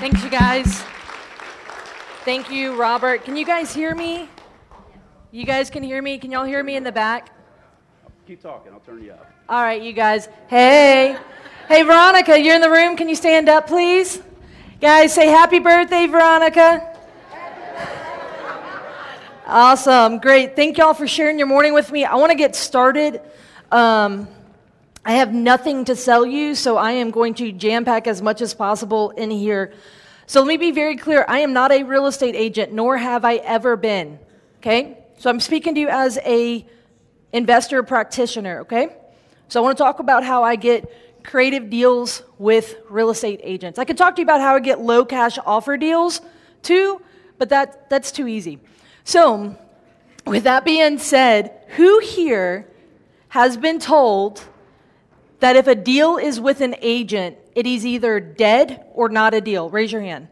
Thanks, you guys. Thank you, Robert. Can you guys hear me? You guys can hear me? Can y'all hear me in the back? Keep talking. I'll turn you up. All right, you guys. Hey. Hey, Veronica, you're in the room. Can you stand up, please? Guys, say happy birthday, Veronica. Awesome. Great. Thank y'all for sharing your morning with me. I want to get started. I have nothing to sell you, so I am going to jam-pack as much as possible in here. So let me be very clear. I am not a real estate agent, nor have I ever been, okay? So I'm speaking to you as a investor practitioner, okay? So I want to talk about how I get creative deals with real estate agents. I could talk to you about how I get low cash offer deals too, but that's too easy. So with that being said, who here has been told that if a deal is with an agent, it is either dead or not a deal? Raise your hand.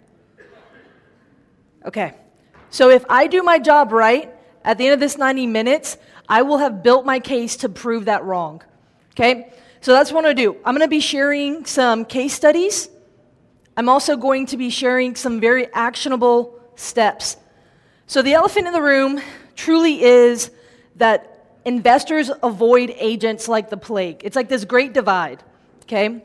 Okay. So if I do my job right, at the end of this 90 minutes, I will have built my case to prove that wrong. Okay? So that's what I'm going to do. I'm going to be sharing some case studies. I'm also going to be sharing some very actionable steps. So the elephant in the room truly is that investors avoid agents like the plague. It's like this great divide, okay?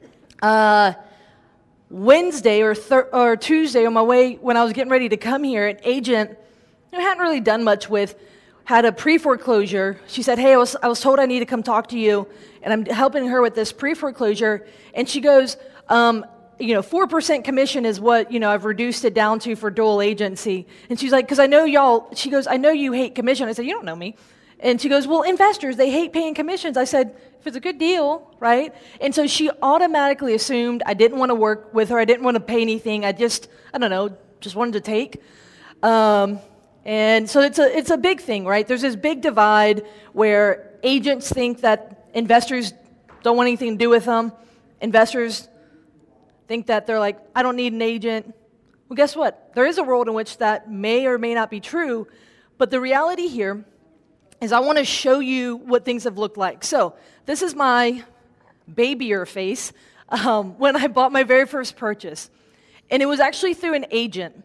Wednesday or Tuesday on my way when I was getting ready to come here, an agent who hadn't really done much with had a pre-foreclosure. She said, hey, I was told I need to come talk to you, and I'm helping her with this pre-foreclosure. And she goes, 4% commission is what, I've reduced it down to for dual agency. And she's like, because I know she goes, I know you hate commission. I said, you don't know me. And she goes, well, investors, they hate paying commissions. I said, if it's a good deal, right? And so she automatically assumed I didn't want to work with her. I didn't want to pay anything. I just wanted to take. And so it's a big thing, right? There's this big divide where agents think that investors don't want anything to do with them. Investors think that they're like, I don't need an agent. Well, guess what? There is a world in which that may or may not be true, but the reality here is I want to show you what things have looked like. So this is my babyer face when I bought my very first purchase. And it was actually through an agent.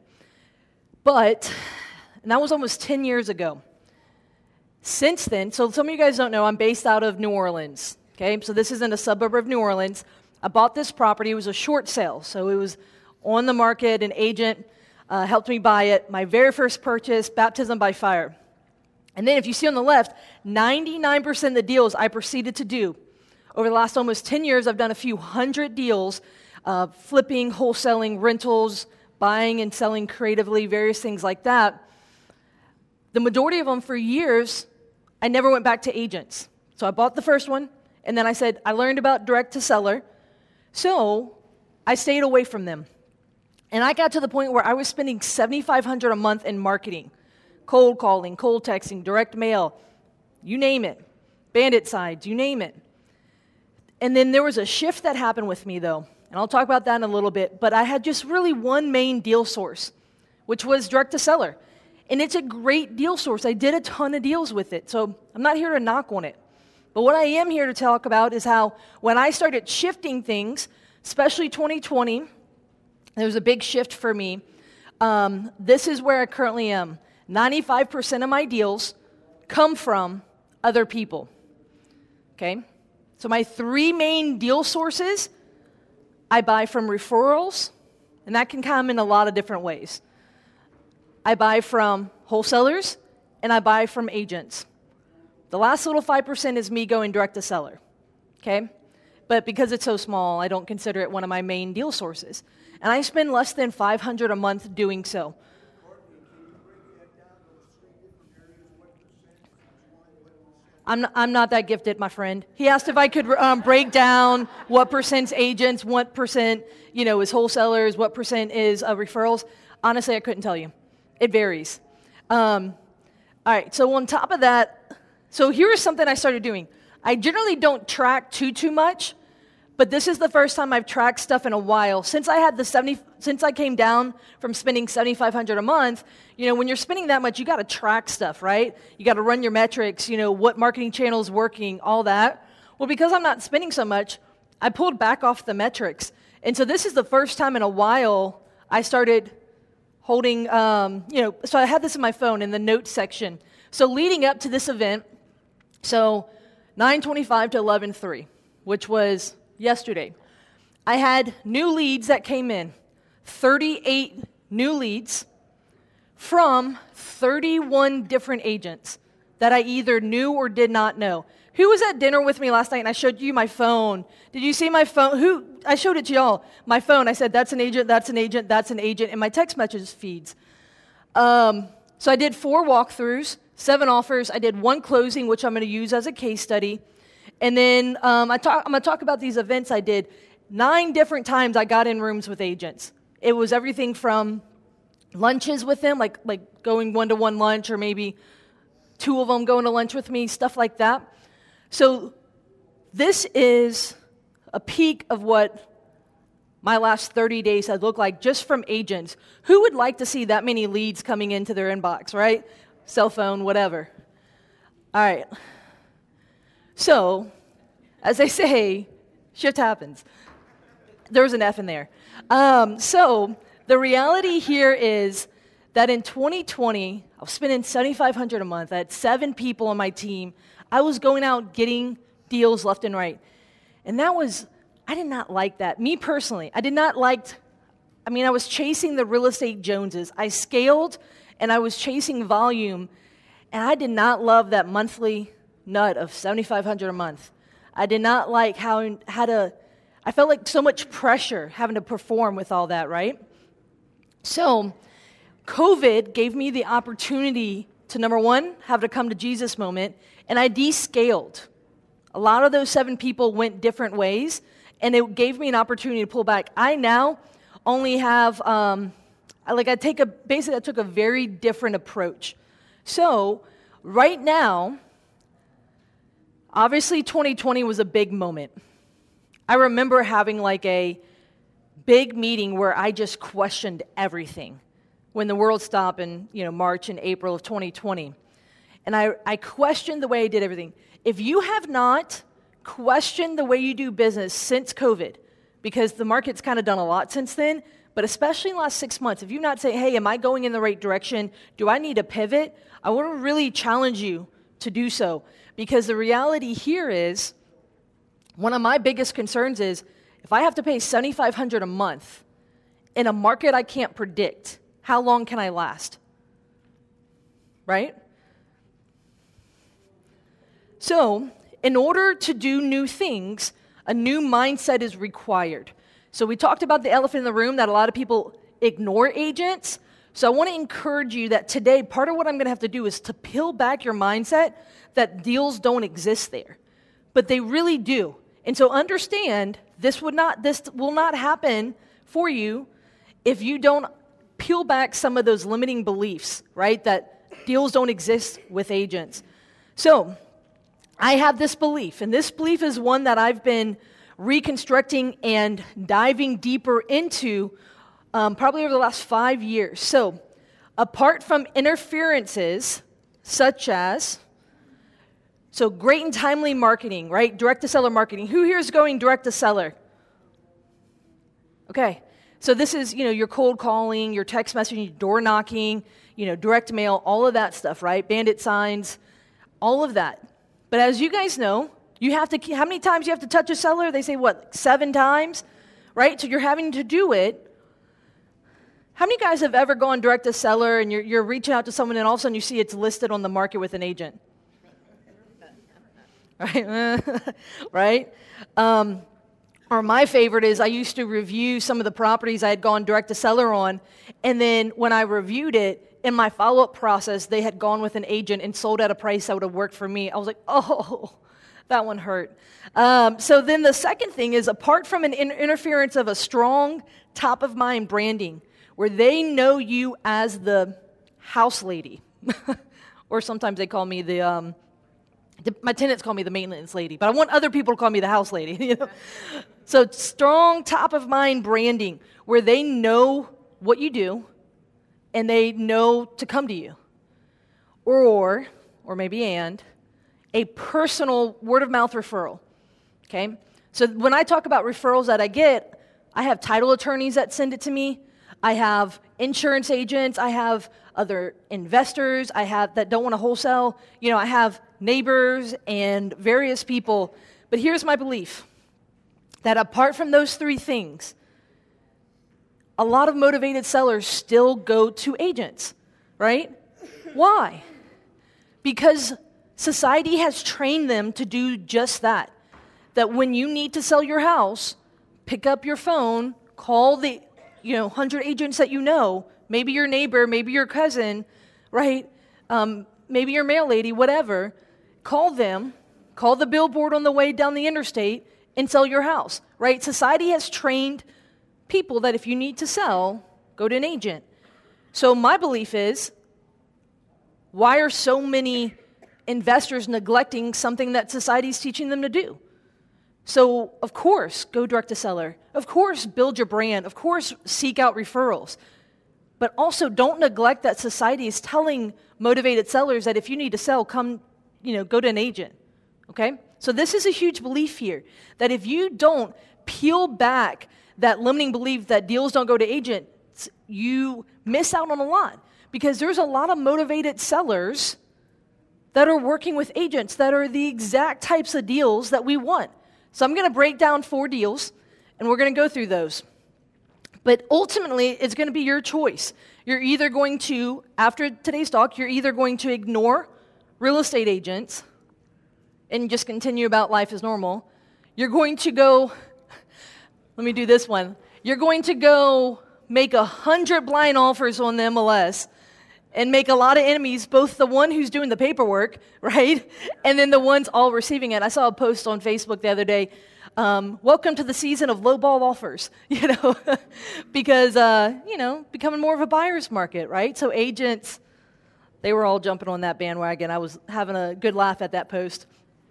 And that was almost 10 years ago. Since then, so some of you guys don't know, I'm based out of New Orleans. Okay, so this is in a suburb of New Orleans. I bought this property. It was a short sale, so it was on the market. An agent helped me buy it. My very first purchase, baptism by fire. And then if you see on the left, 99% of the deals I proceeded to do. Over the last almost 10 years, I've done a few hundred deals, flipping, wholesaling, rentals, buying and selling creatively, various things like that. The majority of them for years, I never went back to agents. So I bought the first one, and then I said, I learned about direct to seller, so I stayed away from them. And I got to the point where I was spending $7,500 a month in marketing. Cold calling, cold texting, direct mail, you name it. Bandit sides, you name it. And then there was a shift that happened with me, though, and I'll talk about that in a little bit, but I had just really one main deal source, which was direct to seller. And it's a great deal source. I did a ton of deals with it, so I'm not here to knock on it. But what I am here to talk about is how when I started shifting things, especially 2020, there was a big shift for me. This is where I currently am. 95% of my deals come from other people, okay? So my three main deal sources, I buy from referrals, and that can come in a lot of different ways. I buy from wholesalers, and I buy from agents. The last little 5% is me going direct to seller, okay? But because it's so small, I don't consider it one of my main deal sources. And I spend less than $500 a month doing so. I'm not that gifted, my friend. He asked if I could break down what percent's agents, what percent, is wholesalers, what percent is referrals. Honestly, I couldn't tell you. It varies. All right, so on top of that, so here's something I started doing. I generally don't track too much, but this is the first time I've tracked stuff in a while. Since I came down from spending $7,500 a month, when you're spending that much, you got to track stuff, right? You got to run your metrics, what marketing channel is working, all that. Well, because I'm not spending so much, I pulled back off the metrics. And so this is the first time in a while I started holding, so I had this in my phone in the notes section. So leading up to this event, so 9:25 to 11:03, which was yesterday, I had new leads that came in, 38 new leads from 31 different agents that I either knew or did not know. Who was at dinner with me last night and I showed you my phone? Did you see my phone? I showed it to y'all. My phone, I said, that's an agent, that's an agent, that's an agent, in my text message feeds. So I did 4 walkthroughs, 7 offers. I did 1 closing, which I'm going to use as a case study. And then I'm going to talk about these events I did. 9 different times I got in rooms with agents. It was everything from lunches with them, like going 1-to-1 lunch, or maybe 2 of them going to lunch with me, stuff like that. So this is a peek of what my last 30 days has looked like just from agents. Who would like to see that many leads coming into their inbox, right? Cell phone, whatever. All right. So, as they say, shit happens. There was an F in there. So the reality here is that in 2020, I was spending $7,500 a month. I had 7 people on my team. I was going out getting deals left and right. And I did not like that. Me personally, I was chasing the real estate Joneses. I scaled and I was chasing volume, and I did not love that monthly nut of $7,500 a month. I did not like I felt like so much pressure having to perform with all that, right? So COVID gave me the opportunity to, number 1, have a come to Jesus moment, and I descaled. A lot of those 7 people went different ways, and it gave me an opportunity to pull back. I now only have, I took a very different approach. So right now, obviously 2020 was a big moment. I remember having like a big meeting where I just questioned everything when the world stopped in March and April of 2020. And I questioned the way I did everything. If you have not questioned the way you do business since COVID, because the market's kind of done a lot since then, but especially in the last 6 months, if you've not said, hey, am I going in the right direction? Do I need to pivot? I want to really challenge you to do so, because the reality here is, one of my biggest concerns is, if I have to pay $7,500 a month in a market I can't predict, how long can I last? Right? So, in order to do new things, a new mindset is required. So we talked about the elephant in the room, that a lot of people ignore agents. So I want to encourage you that today, part of what I'm going to have to do is to peel back your mindset that deals don't exist there. But they really do. And so understand, this will not happen for you if you don't peel back some of those limiting beliefs, right? That deals don't exist with agents. So I have this belief, and this belief is one that I've been reconstructing and diving deeper into probably over the last 5 years. So apart from interferences such as, so great and timely marketing, right? Direct-to-seller marketing. Who here is going direct-to-seller? Okay. So this is, your cold calling, your text messaging, door knocking, direct mail, all of that stuff, right? Bandit signs, all of that. But as you guys know, how many times you have to touch a seller? They say, 7 times, right? So you're having to do it. How many guys have ever gone direct to seller and you're reaching out to someone and all of a sudden you see it's listed on the market with an agent? Right? Right? Or my favorite is I used to review some of the properties I had gone direct to seller on, and then when I reviewed it, in my follow-up process, they had gone with an agent and sold at a price that would have worked for me. I was like, oh, that one hurt. So then the second thing is, apart from an interference of a strong top-of-mind branding, where they know you as the house lady, or sometimes they call me my tenants call me the maintenance lady, but I want other people to call me the house lady. So strong top-of-mind branding, where they know what you do, and they know to come to you. Or maybe a personal word-of-mouth referral, okay? So when I talk about referrals that I get, I have title attorneys that send it to me. I have insurance agents. I have other investors. I have that don't want to wholesale. I have neighbors and various people. But here's my belief, that apart from those three things, a lot of motivated sellers still go to agents, right? Why? Because society has trained them to do just that. That when you need to sell your house, pick up your phone, call the 100 agents that you know, maybe your neighbor, maybe your cousin, right? Maybe your mail lady, whatever. Call them, call the billboard on the way down the interstate, and sell your house, right? Society has trained people that if you need to sell, go to an agent. So my belief is, why are so many investors neglecting something that society is teaching them to do? So, of course, go direct to seller. Of course, build your brand. Of course, seek out referrals. But also, don't neglect that society is telling motivated sellers that if you need to sell, come, go to an agent. Okay? So this is a huge belief here, that if you don't peel back that limiting belief that deals don't go to agents, you miss out on a lot. Because there's a lot of motivated sellers that are working with agents that are the exact types of deals that we want. So I'm going to break down 4 deals, and we're going to go through those. But ultimately, it's going to be your choice. You're either going to, after today's talk, you're either going to ignore real estate agents and just continue about life as normal. You're going to go, let me do this one. You're going to go make 100 blind offers on the MLS and make a lot of enemies, both the one who's doing the paperwork, right, and then the ones all receiving it. I saw a post on Facebook the other day, welcome to the season of lowball offers, because, becoming more of a buyer's market, right? So agents, they were all jumping on that bandwagon. I was having a good laugh at that post.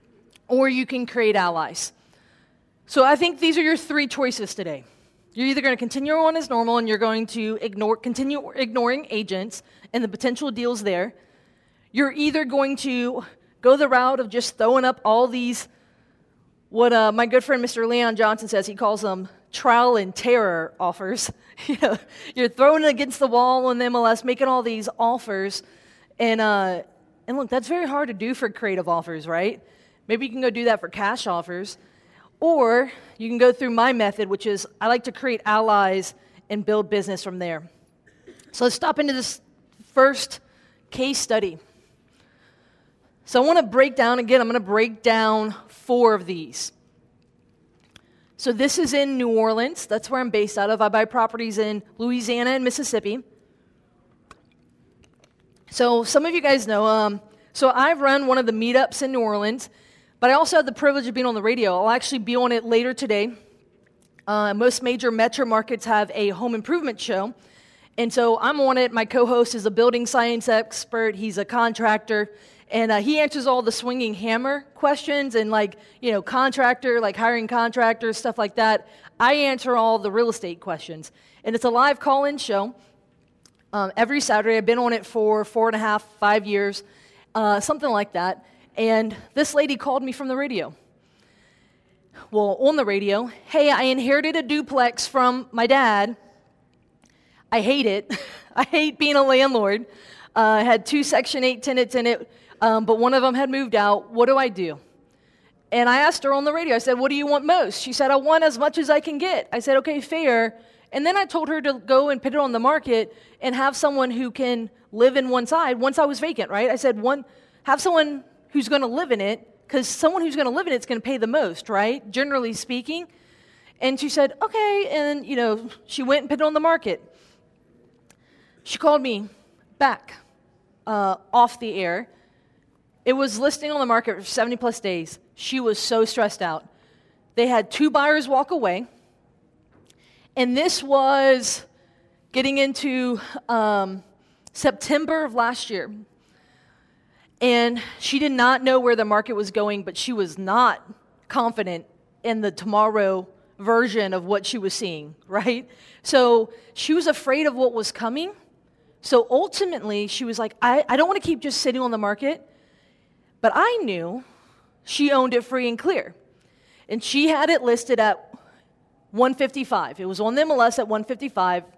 Or you can create allies. So I think these are your 3 choices today. You're either going to continue on as normal and you're going to continue ignoring agents and the potential deals there. You're either going to go the route of just throwing up all these, what my good friend Mr. Leon Johnson says, he calls them trial and terror offers. You're throwing it against the wall on the MLS, making all these offers. And look, that's very hard to do for creative offers, right? Maybe you can go do that for cash offers. Or you can go through my method, which is I like to create allies and build business from there. So let's stop into this first case study. So I want to break down, again, I'm going to break down 4 of these. So this is in New Orleans. That's where I'm based out of. I buy properties in Louisiana and Mississippi. So some of you guys know, so I run one of the meetups in New Orleans. But I also have the privilege of being on the radio. I'll actually be on it later today. Most major metro markets have a home improvement show. And so I'm on it. My co-host is a building science expert. He's a contractor. And he answers all the swinging hammer questions and contractor, like hiring contractors, stuff like that. I answer all the real estate questions. And it's a live call-in show every Saturday. I've been on it for 4.5, 5 years, something like that. And this lady called me from the radio. Well, on the radio, hey, I inherited a duplex from my dad. I hate it. I hate being a landlord. I had 2 Section 8 tenants in it, but one of them had moved out. What do I do? And I asked her on the radio, I said, what do you want most? She said, I want as much as I can get. I said, okay, fair. And then I told her to go and put it on the market and have someone who can live in one side once I was vacant, right? I said, have someone who's going to live in it, because someone who's going to live in it is going to pay the most, right? Generally speaking. And she said, okay, and, she went and put it on the market. She called me back off the air. It was listing on the market for 70-plus days. She was so stressed out. They had 2 buyers walk away, and this was getting into September of last year. And she did not know where the market was going, but she was not confident in the tomorrow version of what she was seeing, right? So she was afraid of what was coming. So ultimately, she was like, I don't want to keep just sitting on the market. But I knew she owned it free and clear. And she had it listed at 155. It was on the MLS at 155.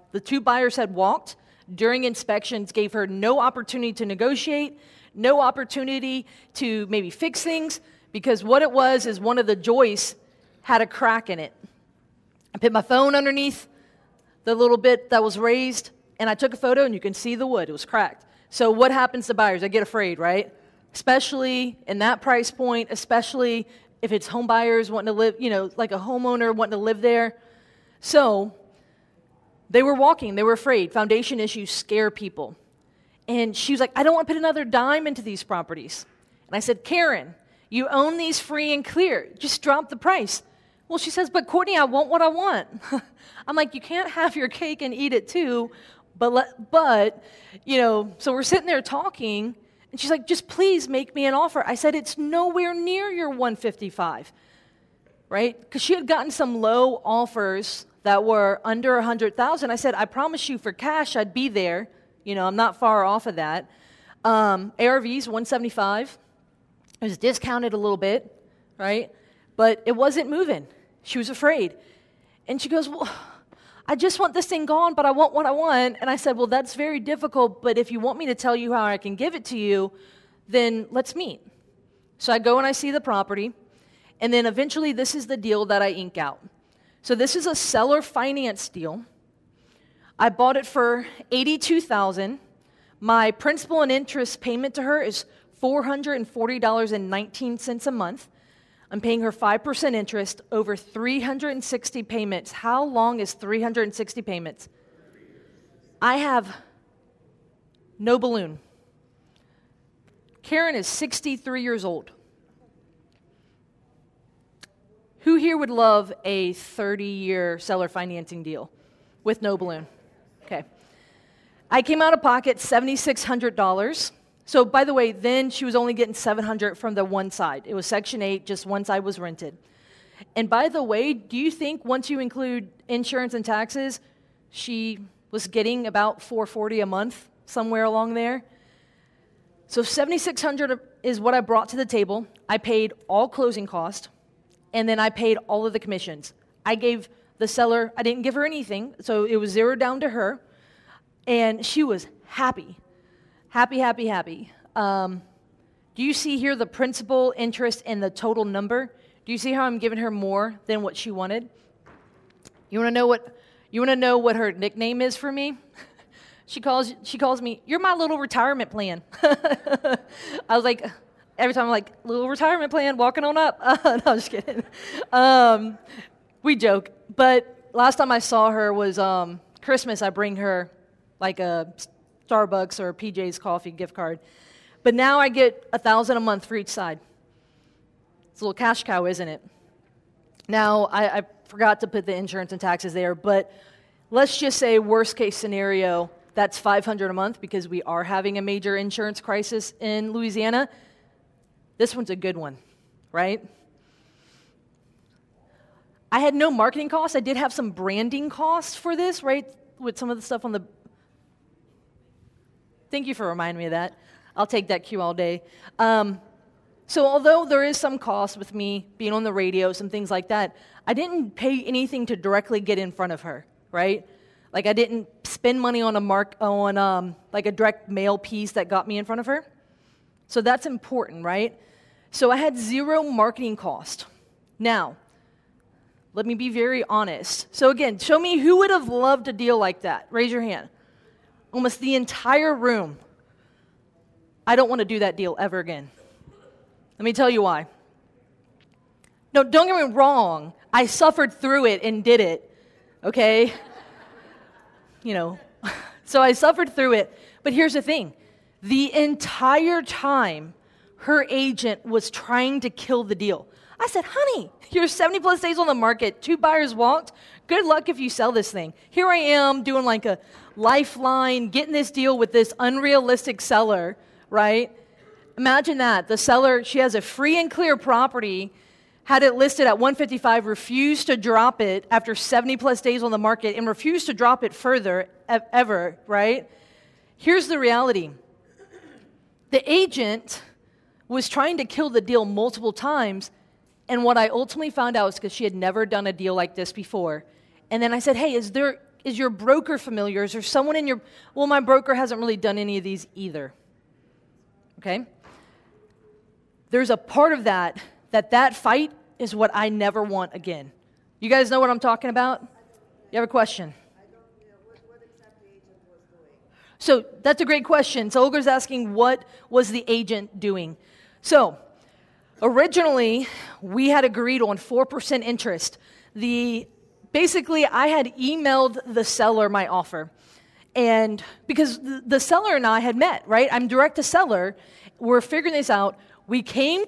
The two buyers had walked during inspections, gave her no opportunity to negotiate, no opportunity to maybe fix things, because what it was is one of the joists had a crack in it. I put my phone underneath the little bit that was raised, and I took a photo, and you can see the wood. It was cracked. So what happens to buyers? They get afraid, right? Especially in that price point, especially if it's home buyers wanting to live, like a homeowner wanting to live there. So they were walking. They were afraid. Foundation issues scare people. And she was like, I don't want to put another dime into these properties. And I said, Karen, you own these free and clear. Just drop the price. Well, she says, but Courtney, I want what I want. I'm like, you can't have your cake and eat it too. But so we're sitting there talking, and she's like, just please make me an offer. I said, it's nowhere near your 155, right? Because she had gotten some low offers that were under 100,000. I said, I promise you for cash, I'd be there. I'm not far off of that. ARV's 175. It was discounted a little bit, right? But it wasn't moving. She was afraid. And she goes, well, I just want this thing gone, but I want what I want. And I said, well, that's very difficult, but if you want me to tell you how I can give it to you, then let's meet. So I go and I see the property, and then eventually this is the deal that I ink out. So this is a seller finance deal. I bought it for $82,000. My principal and interest payment to her is $440.19 a month. I'm paying her 5% interest over 360 payments. How long is 360 payments? I have no balloon. Karen is 63 years old. Who here would love a 30-year seller financing deal with no balloon? Okay. I came out of pocket $7,600. So, by the way, then she was only getting $700 from the one side. It was Section 8, just one side was rented. And by the way, do you think once you include insurance and taxes, she was getting about $440 a month, somewhere along there? So $7,600 is what I brought to the table. I paid all closing costs, and then I paid all of the commissions. I gave the seller, I didn't give her anything, so it was zero down to her, and she was happy. Happy. Do you see here the principal, interest, and the total number? Do you see how I'm giving her more than what she wanted? You want to know what her nickname is for me? She calls me, you're my little retirement plan. I was like, every time I'm like, little retirement plan, walking on up. No, I'm just kidding. We joke. But last time I saw her was Christmas. I bring her like a Starbucks or a PJ's coffee gift card. But now I get $1,000 a month for each side. It's a little cash cow, isn't it? Now, I forgot to put the insurance and taxes there, but let's just say worst case scenario, that's $500 a month because we are having a major insurance crisis in Louisiana. This one's a good one, right? I had no marketing costs. I did have some branding costs for this, right, with some of the stuff on the... Thank you for reminding me of that. I'll take that cue all day. So although there is some cost with me being on the radio, some things like that, I didn't pay anything to directly get in front of her, right? Like I didn't spend money on like a direct mail piece that got me in front of her. So that's important, right? So I had zero marketing cost. Now, let me be very honest. So again, show me who would have loved a deal like that. Raise your hand. Almost the entire room. I don't want to do that deal ever again. Let me tell you why. No, don't get me wrong. I suffered through it and did it, okay? So I suffered through it. But here's the thing. The entire time, her agent was trying to kill the deal. I said, honey, you're 70 plus days on the market. 2 buyers walked. Good luck if you sell this thing. Here I am doing like a lifeline, getting this deal with this unrealistic seller, right? Imagine that. The seller, she has a free and clear property, had it listed at 155, refused to drop it after 70 plus days on the market, and refused to drop it further ever, right? Here's the reality. The agent was trying to kill the deal multiple times, and what I ultimately found out was because she had never done a deal like this before. And then I said, hey, is there your broker familiar? Is there someone in your, well, my broker hasn't really done any of these either. Okay? There's a part of that fight is what I never want again. You guys know what I'm talking about? You have a question? I don't know what exactly the agent was doing. So that's a great question. So Olga's asking, what was the agent doing? So originally, we had agreed on 4% interest. Basically, I had emailed the seller my offer. And because the seller and I had met, right? I'm direct to seller. We're figuring this out. We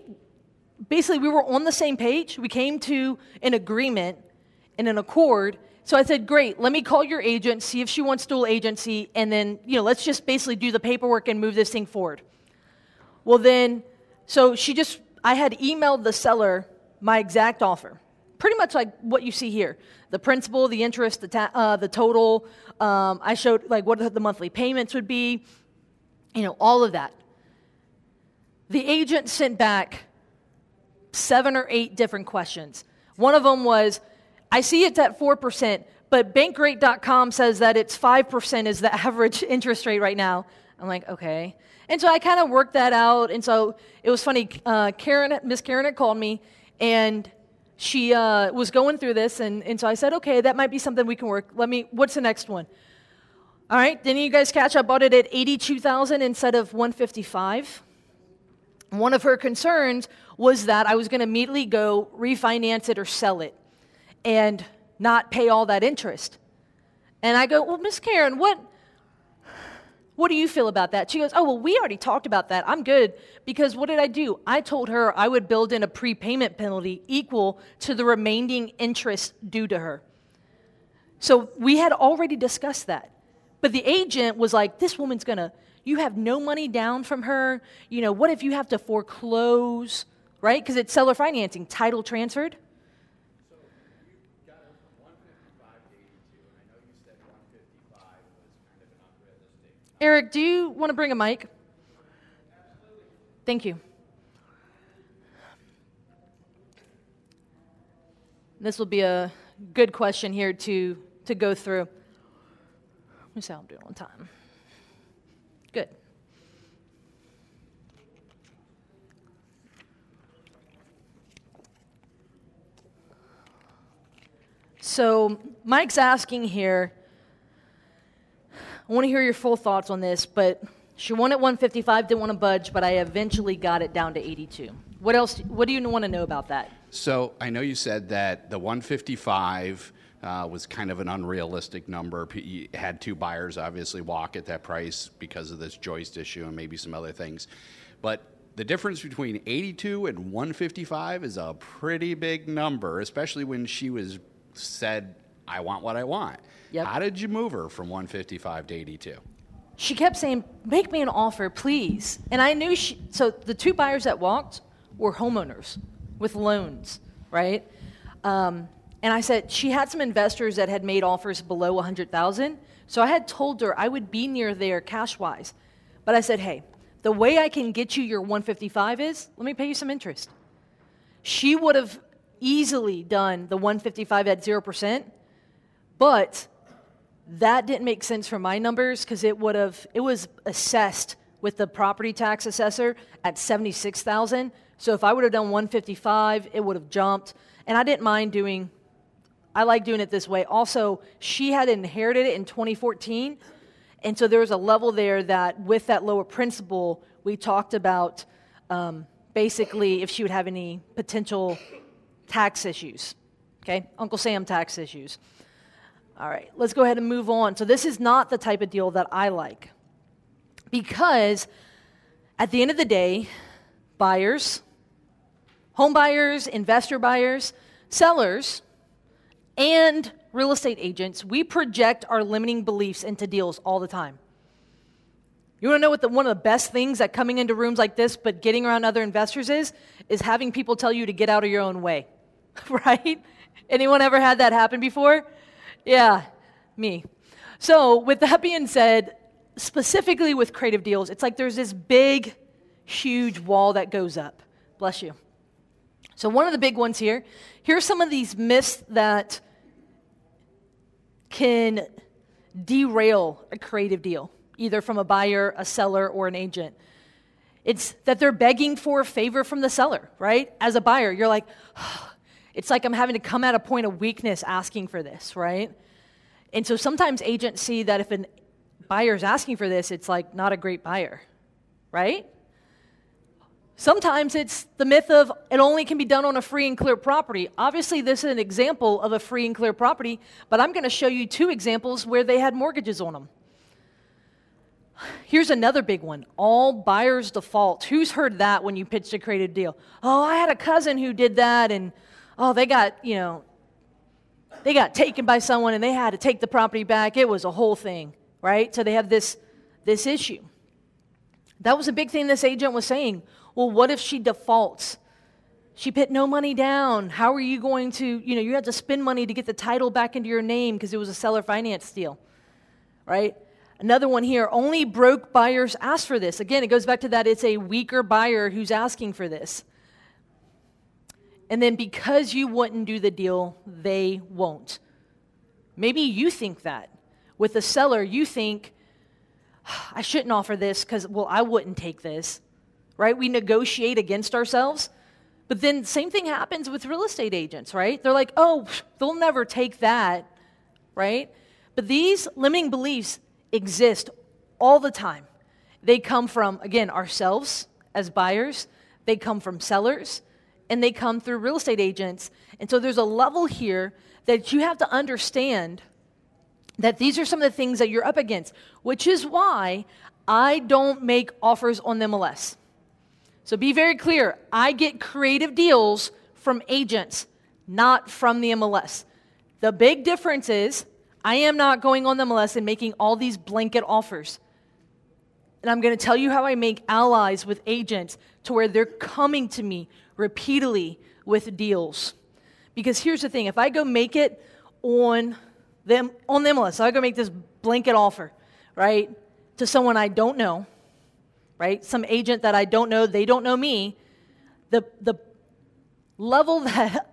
were on the same page. We came to an agreement and an accord. So I said, great, let me call your agent, see if she wants dual agency, and then, let's just basically do the paperwork and move this thing forward. Well then, I had emailed the seller my exact offer. Pretty much like what you see here. The principal, the interest, the total. I showed like what the monthly payments would be, all of that. The agent sent back 7 or 8 different questions. One of them was, I see it's at 4%, but bankrate.com says that it's 5% is the average interest rate right now. I'm like, okay. And so I kind of worked that out. And so it was funny. Miss Karen had called me, and she was going through this. And so I said, okay, that might be something we can work. What's the next one? All right. Then you guys catch up. Bought it at $82,000 instead of $155,000. One of her concerns was that I was going to immediately go refinance it or sell it and not pay all that interest. And I go, well, Miss Karen, what do you feel about that? She goes, oh, well, we already talked about that. I'm good, because what did I do? I told her I would build in a prepayment penalty equal to the remaining interest due to her. So we had already discussed that. But the agent was like, this woman's you have no money down from her. What if you have to foreclose, right? Because it's seller financing, title transferred. So you got her from 155 to 82, and I know you said 155 was kind of an unrealistic. Eric, do you want to bring a mic? Absolutely. Thank you. This will be a good question here to go through. Let me see how I'm doing on time. Good. So Mike's asking here, I want to hear your full thoughts on this, but she wanted 155, didn't want to budge, but I eventually got it down to 82. What do you want to know about that? So I know you said that the 155 was kind of an unrealistic number. You had 2 buyers obviously walk at that price because of this joist issue and maybe some other things. But the difference between 82 and 155 is a pretty big number, especially when she said, I want what I want. Yep. How did you move her from 155 to 82? She kept saying, make me an offer, please. And I knew so the 2 buyers that walked were homeowners with loans, right? And I said, she had some investors that had made offers below $100,000. So I had told her I would be near there cash-wise. But I said, hey, the way I can get you your 155 is, let me pay you some interest. She would have easily done the 155 at 0%, but that didn't make sense for my numbers because it was assessed with the property tax assessor at $76,000. So if I would have done 155, it would have jumped. And I didn't mind I like doing it this way. Also, she had inherited it in 2014, and so there was a level there that with that lower principal, we talked about basically if she would have any potential tax issues, okay? Uncle Sam tax issues. All right, let's go ahead and move on. So this is not the type of deal that I like, because at the end of the day, buyers, home buyers, investor buyers, sellers, and real estate agents, we project our limiting beliefs into deals all the time. You want to know what one of the best things that coming into rooms like this but getting around other investors is having people tell you to get out of your own way, right? Anyone ever had that happen before? Yeah, me. So with that being said, specifically with creative deals, it's like there's this big, huge wall that goes up. Bless you. So one of the big ones here's some of these myths that can derail a creative deal, either from a buyer, a seller, or an agent. It's that they're begging for a favor from the seller, right? As a buyer, you're like, it's like I'm having to come at a point of weakness asking for this, right? And so sometimes agents see that if a buyer's asking for this, it's like not a great buyer, right? Sometimes it's the myth of it only can be done on a free and clear property. Obviously, this is an example of a free and clear property, but I'm going to show you 2 examples where they had mortgages on them. Here's another big one. All buyers default. Who's heard that when you pitched a creative deal? Oh, I had a cousin who did that, and they got taken by someone, and they had to take the property back. It was a whole thing, right? So they have this issue. That was a big thing this agent was saying. Well, what if she defaults? She put no money down. How are you going to, you had to spend money to get the title back into your name because it was a seller finance deal, right? Another one here, only broke buyers ask for this. Again, it goes back to that it's a weaker buyer who's asking for this. And then because you wouldn't do the deal, they won't. Maybe you think that. With the seller, you think, I shouldn't offer this because, I wouldn't take this. Right? We negotiate against ourselves. But then same thing happens with real estate agents, right? They're like, they'll never take that, right? But these limiting beliefs exist all the time. They come from, again, ourselves as buyers. They come from sellers. And they come through real estate agents. And so there's a level here that you have to understand that these are some of the things that you're up against, which is why I don't make offers on the MLS. So be very clear, I get creative deals from agents, not from the MLS. The big difference is I am not going on the MLS and making all these blanket offers. And I'm going to tell you how I make allies with agents to where they're coming to me repeatedly with deals. Because here's the thing, if I go make it on the MLS, so I go make this blanket offer, right, to someone I don't know, right? Some agent that I don't know, they don't know me. The level that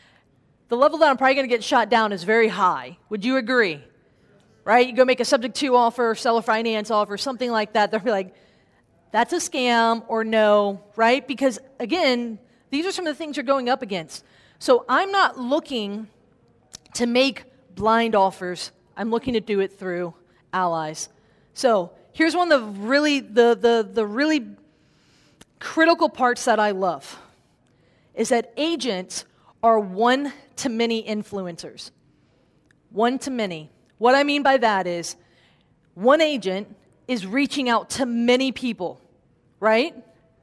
I'm probably going to get shot down is very high. Would you agree? Right? You go make a subject to offer, seller finance offer, something like that. They'll be like, that's a scam or no, right? Because again, these are some of the things you're going up against. So I'm not looking to make blind offers. I'm looking to do it through allies. So here's one of the really critical parts that I love is that agents are one-to-many influencers. One-to-many. What I mean by that is one agent is reaching out to many people, right?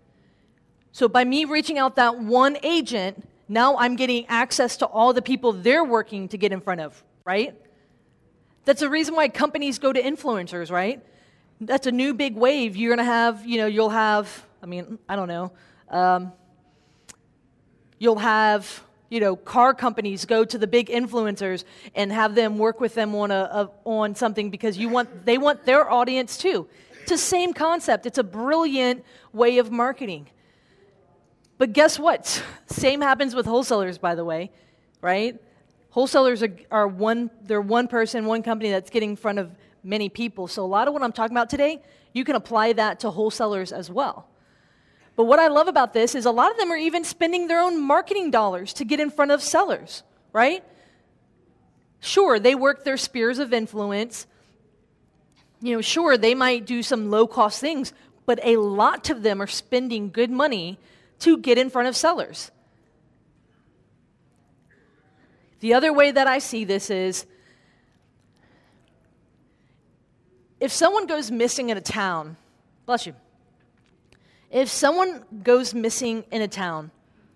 So by me reaching out that one agent, now I'm getting access to all the people they're working to get in front of, right? That's the reason why companies go to influencers, right? That's a new big wave. You're going to have, you'll have car companies go to the big influencers and have them work with them on something because they want their audience too. It's the same concept. It's a brilliant way of marketing. But guess what? Same happens with wholesalers, by the way, right? Wholesalers are one person, one company that's getting in front of many people. So a lot of what I'm talking about today, you can apply that to wholesalers as well. But what I love about this is a lot of them are even spending their own marketing dollars to get in front of sellers, right? Sure, they work their spheres of influence. Sure, they might do some low-cost things, but a lot of them are spending good money to get in front of sellers. The other way that I see this is if someone goes missing in a town, bless you, if someone goes missing in a town,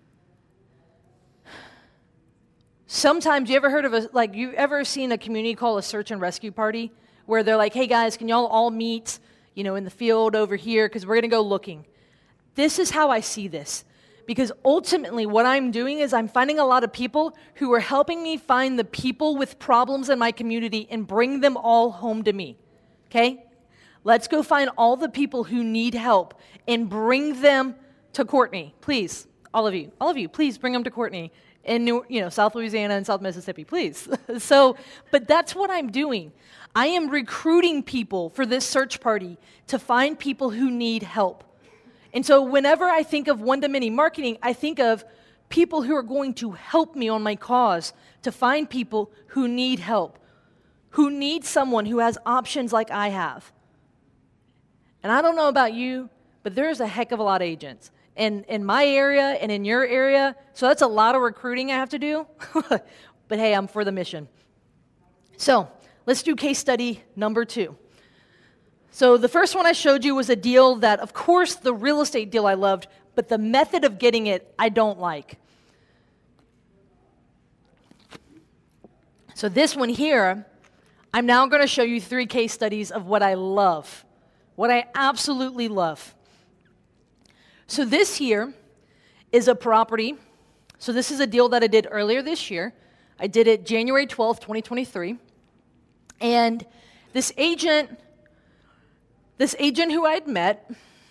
sometimes you ever seen a community call a search and rescue party where they're like, hey guys, can y'all all meet, in the field over here because we're going to go looking. This is how I see this. Because ultimately what I'm doing is I'm finding a lot of people who are helping me find the people with problems in my community and bring them all home to me. Okay? Let's go find all the people who need help and bring them to Courtney. Please, all of you, please bring them to Courtney. in South Louisiana and South Mississippi, please. So, but that's what I'm doing. I am recruiting people for this search party to find people who need help. And so whenever I think of one-to-many marketing, I think of people who are going to help me on my cause to find people who need help, who need someone who has options like I have. And I don't know about you, but there's a heck of a lot of agents in my area and in your area, so that's a lot of recruiting I have to do. But hey, I'm for the mission. So let's do case study number 2. So the first one I showed you was a deal that, of course, the real estate deal I loved, but the method of getting it I don't like. So this one here, I'm now going to show you 3 case studies of what I love, what I absolutely love. So this here is a property. So this is a deal that I did earlier this year. I did it January 12th, 2023. And this agent who I had met,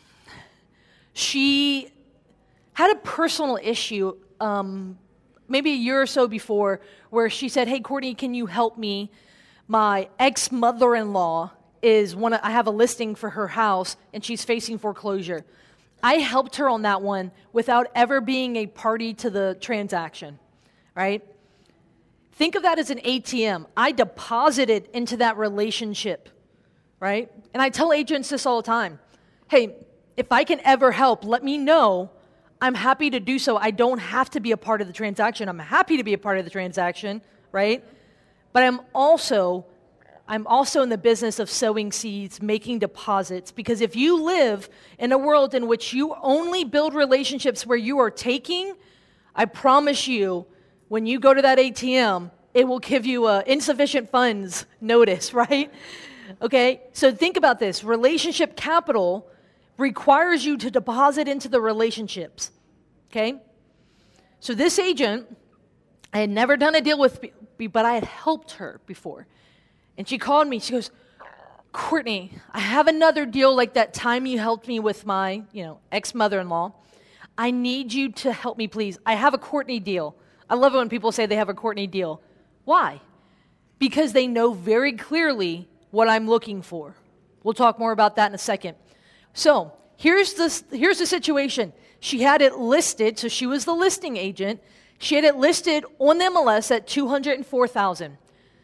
she had a personal issue maybe a year or so before where she said, hey, Courtney, can you help me? My ex-mother-in-law I have a listing for her house, and she's facing foreclosure. I helped her on that one without ever being a party to the transaction, right? Think of that as an ATM. I deposited into that relationship, right? And I tell agents this all the time. Hey, if I can ever help, let me know. I'm happy to do so. I don't have to be a part of the transaction. I'm happy to be a part of the transaction, right? But I'm also in the business of sowing seeds, making deposits, because if you live in a world in which you only build relationships where you are taking, I promise you, when you go to that ATM, it will give you insufficient funds notice, right? Okay, so think about this. Relationship capital requires you to deposit into the relationships, okay? So this agent, I had never done a deal with, but I had helped her before. And she called me, she goes, Courtney, I have another deal like that time you helped me with my, ex-mother-in-law. I need you to help me, please. I have a Courtney deal. I love it when people say they have a Courtney deal. Why? Because they know very clearly what I'm looking for. We'll talk more about that in a second. So here's the situation. She had it listed, so she was the listing agent. She had it listed on the MLS at $204,000.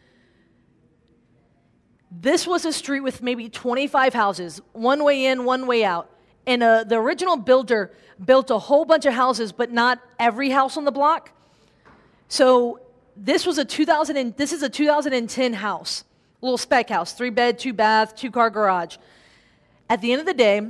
This was a street with maybe 25 houses, one way in, one way out. And the original builder built a whole bunch of houses, but not every house on the block. So this is a 2010 house, a little spec house, 3-bed, 2-bath, 2-car garage. At the end of the day,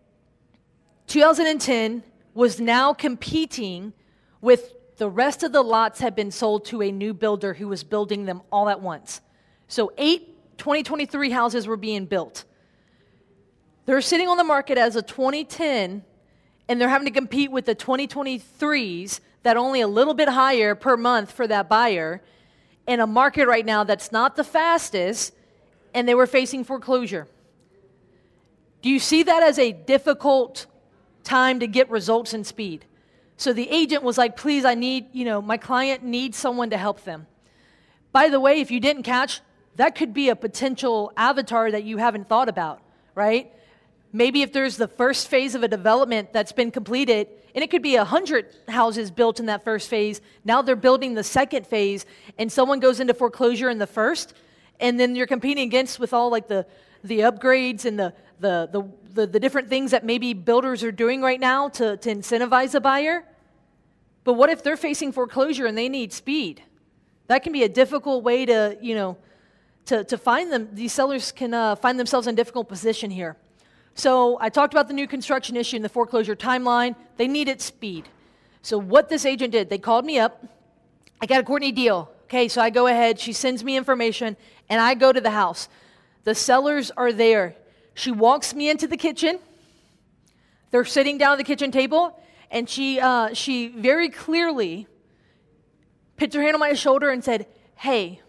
2010 was now competing with the rest of the lots had been sold to a new builder who was building them all at once. So 8 2023 houses were being built. They're sitting on the market as a 2010, and they're having to compete with the 2023s that are only a little bit higher per month for that buyer in a market right now that's not the fastest, and they were facing foreclosure. Do you see that as a difficult time to get results and speed? So the agent was like, please, I need, my client needs someone to help them. By the way, if you didn't catch, that could be a potential avatar that you haven't thought about, right? Maybe if there's the first phase of a development that's been completed, and it could be 100 houses built in that first phase, now they're building the second phase, and someone goes into foreclosure in the first, and then you're competing against with all like the upgrades and the different things that maybe builders are doing right now to incentivize a buyer. But what if they're facing foreclosure and they need speed? That can be a difficult way to find them. These sellers can find themselves in a difficult position here. So I talked about the new construction issue and the foreclosure timeline. They needed speed. So what this agent did, they called me up. I got a Courtney deal. Okay, so I go ahead. She sends me information, and I go to the house. The sellers are there. She walks me into the kitchen. They're sitting down at the kitchen table, and she very clearly put her hand on my shoulder and said, hey,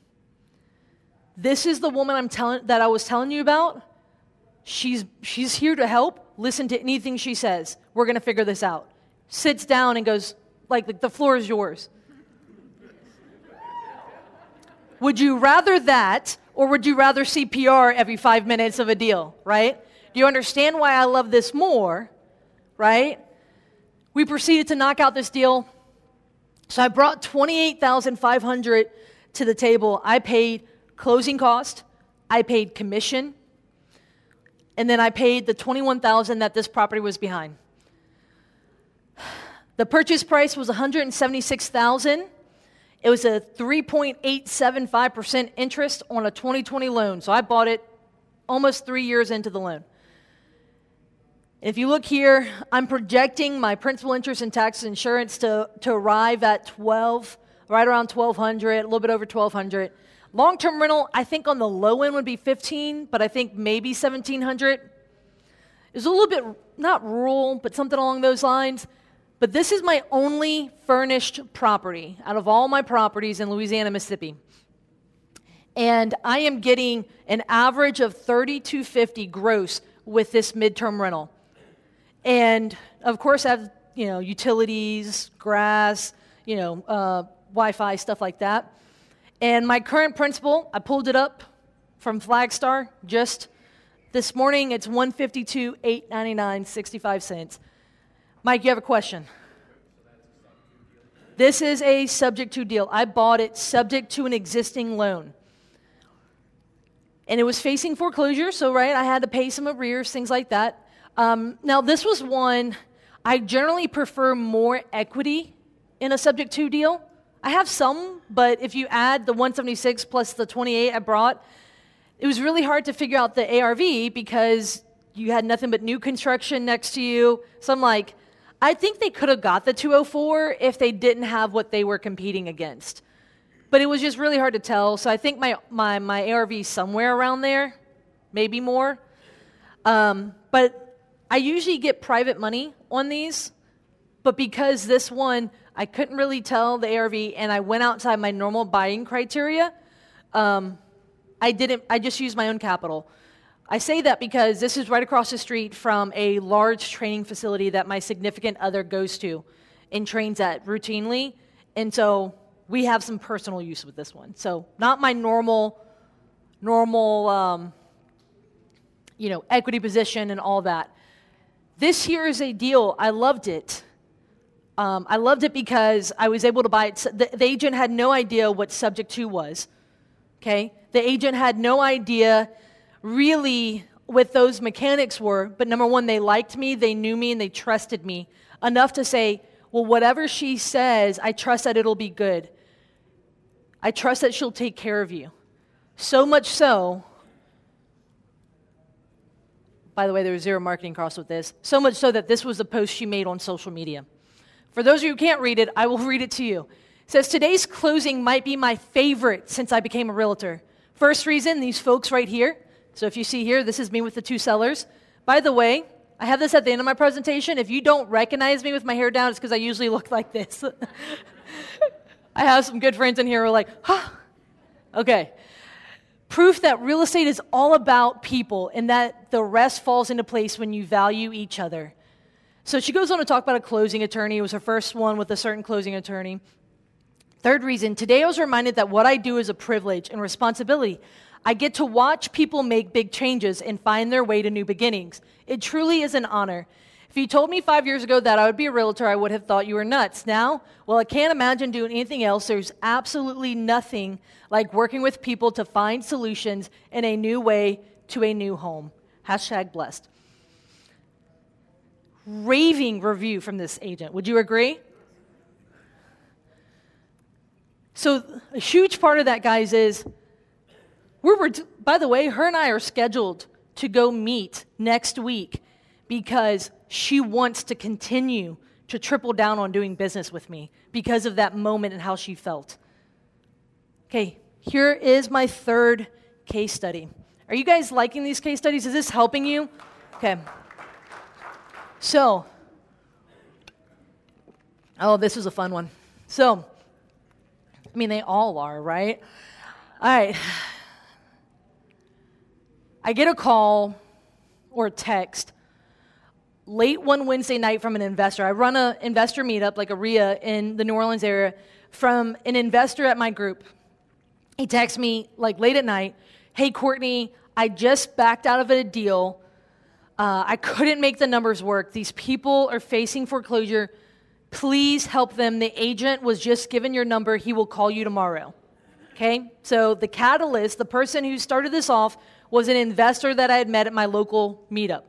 this is the woman that I was telling you about. She's here to help. Listen to anything she says. We're going to figure this out. Sits down and goes, like the floor is yours. Would you rather that, or would you rather CPR every 5 minutes of a deal, right? Do you understand why I love this more, right? We proceeded to knock out this deal. So I brought $28,500 to the table. I paid closing cost, I paid commission, and then I paid the $21,000 that this property was behind. The purchase price was $176,000. It was a 3.875% interest on a 2020 loan. So I bought it almost 3 years into the loan. If you look here, I'm projecting my principal, interest, and taxes insurance to arrive at right around $1,200, a little bit over $1,200. Long-term rental, I think on the low end would be $1,500, but I think maybe $1,700. It's a little bit, not rural, but something along those lines. But this is my only furnished property out of all my properties in Louisiana, Mississippi. And I am getting an average of $3,250 gross with this midterm rental. And of course, I have, utilities, grass, Wi-Fi, stuff like that. And my current principal, I pulled it up from Flagstar just this morning. It's $152,899.65. Mike, you have a question? This is a subject to deal. I bought it subject to an existing loan. And it was facing foreclosure, so I had to pay some arrears, things like that. Now, this was one, I generally prefer more equity in a subject to deal. I have some, but if you add the 176 plus the 28 I brought, it was really hard to figure out the ARV because you had nothing but new construction next to you. So I'm like, I think they could have got the 204 if they didn't have what they were competing against. But it was just really hard to tell. So I think my ARV is somewhere around there, maybe more. But I usually get private money on these. But because this one, I couldn't really tell the ARV, and I went outside my normal buying criteria, I just used my own capital. I say that because this is right across the street from a large training facility that my significant other goes to and trains at routinely. And so we have some personal use with this one. So not my normal, equity position and all that. This here is a deal. I loved it. I loved it because I was able to buy it. The agent had no idea what subject to was. Okay? The agent had no idea really what those mechanics were, but number one, they liked me, they knew me, and they trusted me enough to say, well, whatever she says, I trust that it'll be good. I trust that she'll take care of you. So much so, by the way, there was zero marketing cost with this, so much so that this was the post she made on social media. For those of you who can't read it, I will read it to you. It says, today's closing might be my favorite since I became a realtor. First reason, these folks right here. So if you see here, this is me with the two sellers. By the way, I have this at the end of my presentation. If you don't recognize me with my hair down, it's because I usually look like this. I have some good friends in here who are like, huh. Okay. Proof that real estate is all about people and that the rest falls into place when you value each other. So she goes on to talk about a closing attorney. It was her first one with a certain closing attorney. Third reason, today I was reminded that what I do is a privilege and responsibility. I get to watch people make big changes and find their way to new beginnings. It truly is an honor. If you told me 5 years ago that I would be a realtor, I would have thought you were nuts. Now, well, I can't imagine doing anything else. There's absolutely nothing like working with people to find solutions in a new way to a new home. #blessed. Raving review from this agent. Would you agree? So a huge part of that, guys, is by the way, her and I are scheduled to go meet next week because she wants to continue to triple down on doing business with me because of that moment and how she felt. Okay, here is my third case study. Are you guys liking these case studies? Is this helping you? Okay. So, this was a fun one. So, they all are, right? All right. I get a call or a text late one Wednesday night from an investor. I run an investor meetup, like a RIA, in the New Orleans area, from an investor at my group. He texts me like late at night, "Hey, Courtney, I just backed out of a deal. I couldn't make the numbers work. These people are facing foreclosure. Please help them. The agent was just given your number. He will call you tomorrow." Okay? So the catalyst, the person who started this off, was an investor that I had met at my local meetup.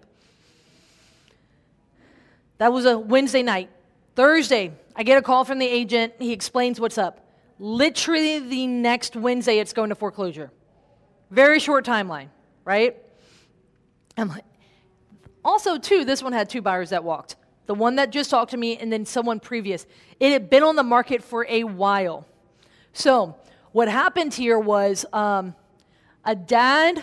That was a Wednesday night. Thursday, I get a call from the agent. He explains what's up. Literally the next Wednesday, it's going to foreclosure. Very short timeline, right? I'm like, also, too, this one had 2 buyers that walked. The one that just talked to me and then someone previous. It had been on the market for a while. So what happened here was a dad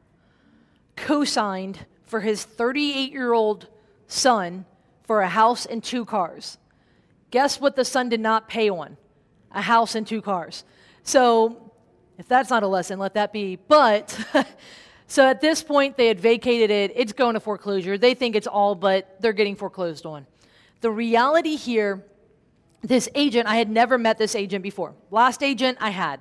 co-signed for his 38-year-old son for a house and 2 cars. Guess what the son did not pay on? A house and 2 cars. So if that's not a lesson, let that be. But so at this point, they had vacated it. It's going to foreclosure. They think it's all, but they're getting foreclosed on. The reality here, this agent, I had never met this agent before. Last agent, I had.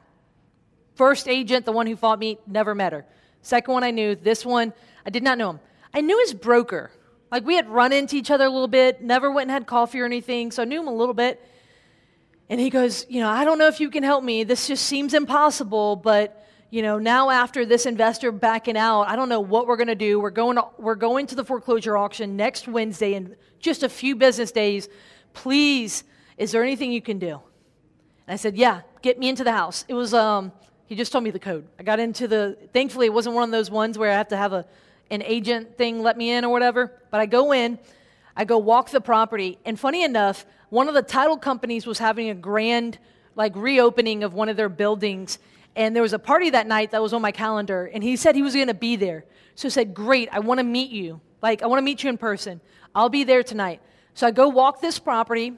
First agent, the one who fought me, never met her. Second one I knew. This one, I did not know him. I knew his broker. Like, we had run into each other a little bit, never went and had coffee or anything, so I knew him a little bit. And he goes, I don't know if you can help me. This just seems impossible, but, now after this investor backing out, I don't know what we're going to do. We're going to the foreclosure auction next Wednesday in just a few business days. Please, is there anything you can do? And I said, yeah, get me into the house. It was, he just told me the code. I got into thankfully it wasn't one of those ones where I have to have an agent thing let me in or whatever. But I go in, I go walk the property, and funny enough, one of the title companies was having a grand reopening of one of their buildings, and there was a party that night that was on my calendar, and he said he was going to be there. So I said, great, I want to meet you. I want to meet you in person. I'll be there tonight. So I go walk this property.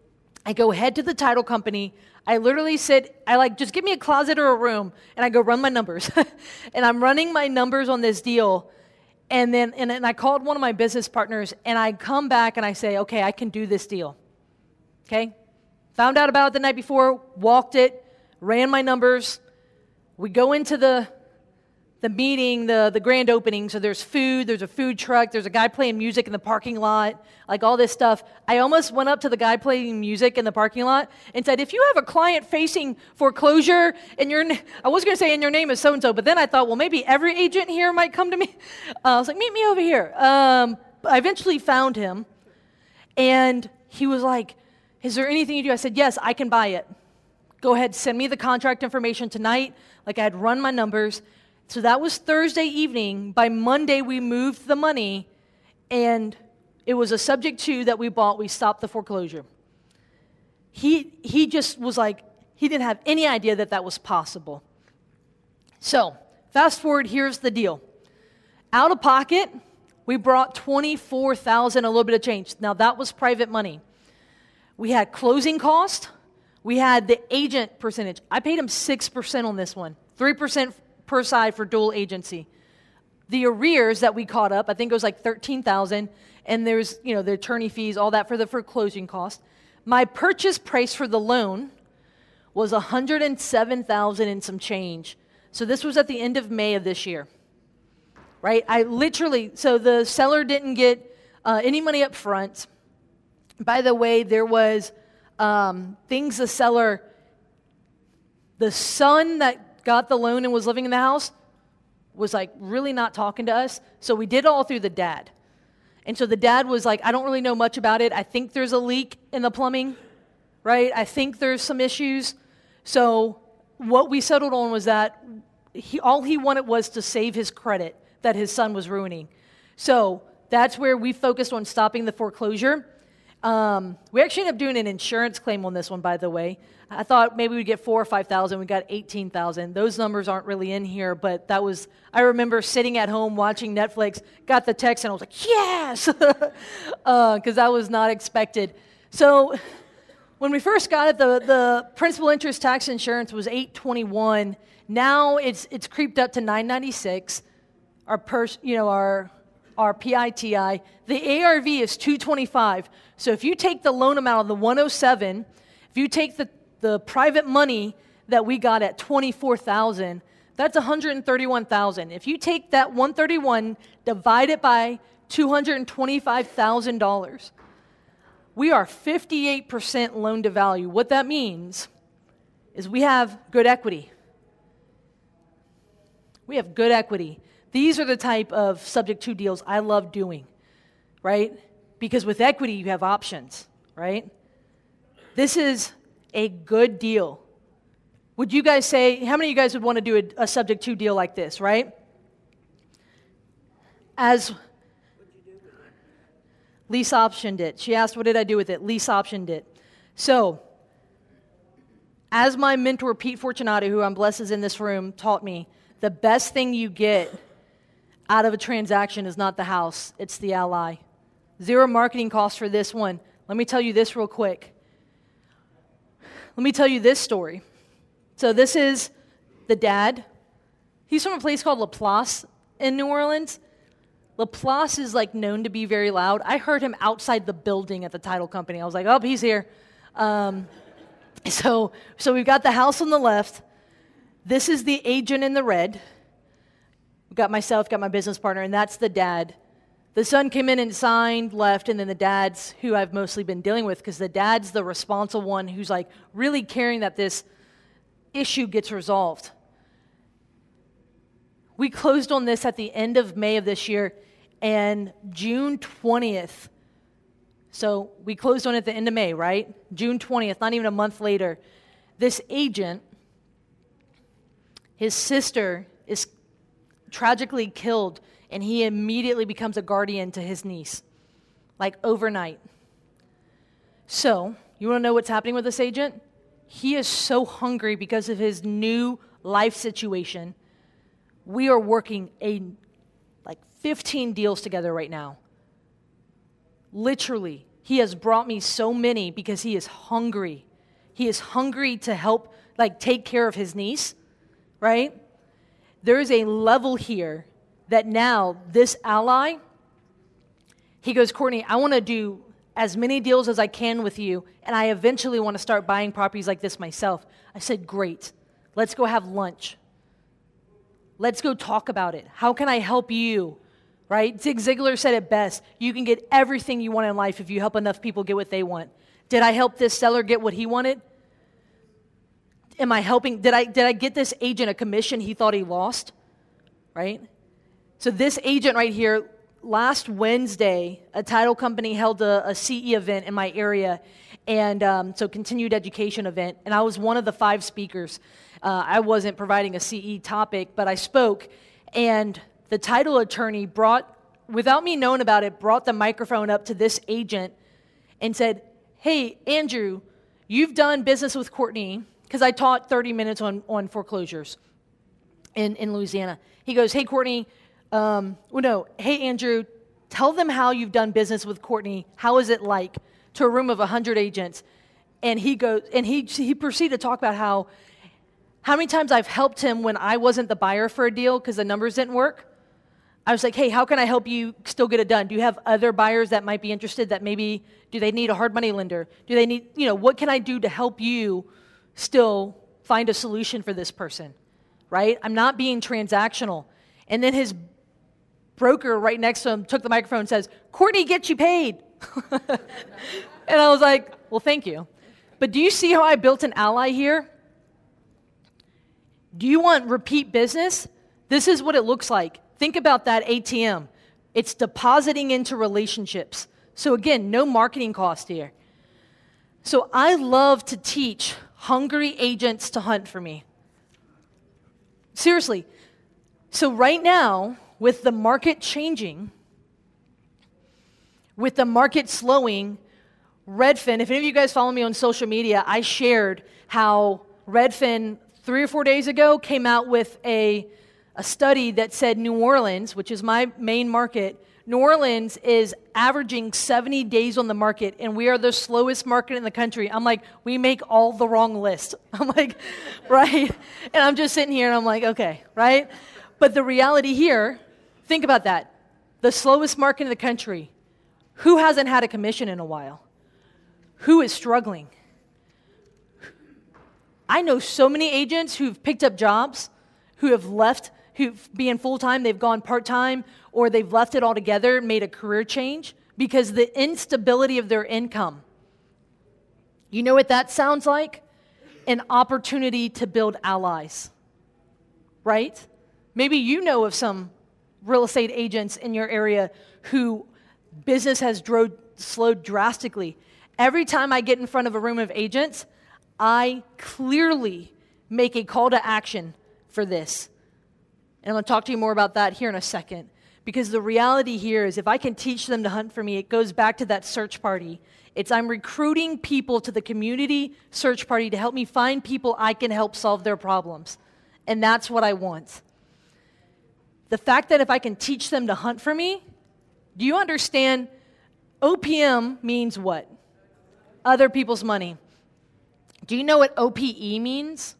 I go head to the title company. I literally said, just give me a closet or a room, and I go run my numbers. And I'm running my numbers on this deal, and then I called one of my business partners, and I come back and I say, okay, I can do this deal. Okay? Found out about it the night before, walked it, ran my numbers. We go into the meeting, the grand opening, so there's food, there's a food truck, there's a guy playing music in the parking lot, all this stuff. I almost went up to the guy playing music in the parking lot and said, if you have a client facing foreclosure, I was going to say, and your name is so-and-so, but then I thought, well, maybe every agent here might come to me. I was like, meet me over here. I eventually found him, and he was like, is there anything you do? I said, yes, I can buy it. Go ahead, send me the contract information tonight. I had run my numbers. So that was Thursday evening. By Monday, we moved the money, and it was a subject to that we bought. We stopped the foreclosure. He just was he didn't have any idea that was possible. So fast forward, here's the deal. Out of pocket, we brought $24,000, a little bit of change. Now, that was private money. We had closing cost. We had the agent percentage. I paid him 6% on this one, 3% per side for dual agency. The arrears that we caught up, I think it was $13,000, and there's, the attorney fees, all that for closing cost. My purchase price for the loan was $107,000 and some change. So this was at the end of May of this year, right? So the seller didn't get any money up front. By the way, there was things the son that got the loan and was living in the house was really not talking to us. So we did it all through the dad. And so the dad was like, I don't really know much about it. I think there's a leak in the plumbing, right? I think there's some issues. So what we settled on was that all he wanted was to save his credit that his son was ruining. So that's where we focused on stopping the foreclosure. We actually ended up doing an insurance claim on this one, by the way. I thought maybe we'd get $4,000 or $5,000. We got $18,000. Those numbers aren't really in here, but I remember sitting at home watching Netflix, got the text, and I was like, yes! Because that was not expected. So when we first got it, the principal interest tax insurance was $821. Now it's creeped up to $996. Our PITI. The ARV is $225. So if you take the loan amount of the $107, if you take the private money that we got at $24,000, that's $131,000. If you take that 131, divide it by $225,000, we are 58% loan to value. What that means is we have good equity. We have good equity. These are the type of subject to deals I love doing, right? Because with equity, you have options, right? This is a good deal. Would you guys say, how many of you guys would want to do a subject to deal like this, right? As lease optioned it. She asked, what did I do with it? Lease optioned it. So, as my mentor, Pete Fortunato, who I'm blessed is in this room, taught me, the best thing you get out of a transaction is not the house, it's the ally. Zero marketing costs for this one. Let me tell you this real quick. Let me tell you this story. So this is the dad. He's from a place called Laplace in New Orleans. Laplace is like known to be very loud. I heard him outside the building at the title company. I was like, oh, he's here. So we've got the house on the left. This is the agent in the red. We've got myself, got my business partner, and that's the dad. The son came in and signed, left, and then the dad's who I've mostly been dealing with, because the dad's the responsible one who's like really caring that this issue gets resolved. We closed on this at the end of May of this year, and June 20th, so we closed on it at the end of May, right? June 20th, not even a month later, this agent, his sister is tragically killed, and he immediately becomes a guardian to his niece, like overnight. So, you want to know what's happening with this agent? He is so hungry because of his new life situation. We are working like 15 deals together right now. Literally, he has brought me so many because he is hungry. He is hungry to help, like, take care of his niece, right? There is a level here that now this ally, he goes, Courtney, I want to do as many deals as I can with you, and I eventually want to start buying properties like this myself. I said, great. Let's go have lunch. Let's go talk about it. How can I help you? Right? Zig Ziglar said it best. You can get everything you want in life if you help enough people get what they want. Did I help this seller get what he wanted? Am I helping? Did I get this agent a commission he thought he lost? Right? So this agent right here, last Wednesday, a title company held a CE event in my area, and so continued education event, and I was one of the 5 speakers. I wasn't providing a CE topic, but I spoke, and the title attorney without me knowing about it, brought the microphone up to this agent and said, hey, Andrew, you've done business with Courtney, because I taught 30 minutes on foreclosures in Louisiana. He goes, hey, Courtney, hey, Andrew, tell them how you've done business with Courtney. How is it like to a room of 100 agents? And he goes, and he proceeded to talk about how many times I've helped him when I wasn't the buyer for a deal because the numbers didn't work. I was like, hey, how can I help you still get it done? Do you have other buyers that might be interested that maybe, do they need a hard money lender? Do they need, what can I do to help you still find a solution for this person, right? I'm not being transactional. And then his broker right next to him took the microphone and says, Courtney gets you paid. And I was like, well, thank you. But do you see how I built an ally here? Do you want repeat business? This is what it looks like. Think about that ATM. It's depositing into relationships. So again, no marketing cost here. So I love to teach hungry agents to hunt for me. Seriously. So right now, with the market changing, with the market slowing, Redfin, if any of you guys follow me on social media, I shared how Redfin 3 or 4 days ago came out with a study that said New Orleans, which is my main market, New Orleans is averaging 70 days on the market, and we are the slowest market in the country. I'm like, we make all the wrong lists. I'm like, right? And I'm just sitting here, and I'm like, okay, right? But the reality here, think about that. The slowest market in the country. Who hasn't had a commission in a while? Who is struggling? I know so many agents who've picked up jobs, who have left, who've been full-time, they've gone part-time, or they've left it altogether, made a career change because the instability of their income. You know what that sounds like? An opportunity to build allies, right? Maybe you know of some real estate agents in your area who business has slowed drastically. Every time I get in front of a room of agents, I clearly make a call to action for this. And I'm going to talk to you more about that here in a second. Because the reality here is if I can teach them to hunt for me, it goes back to that search party. I'm recruiting people to the community search party to help me find people I can help solve their problems. And that's what I want. The fact that if I can teach them to hunt for me, do you understand OPM means what? Other people's money. Do you know what OPE means?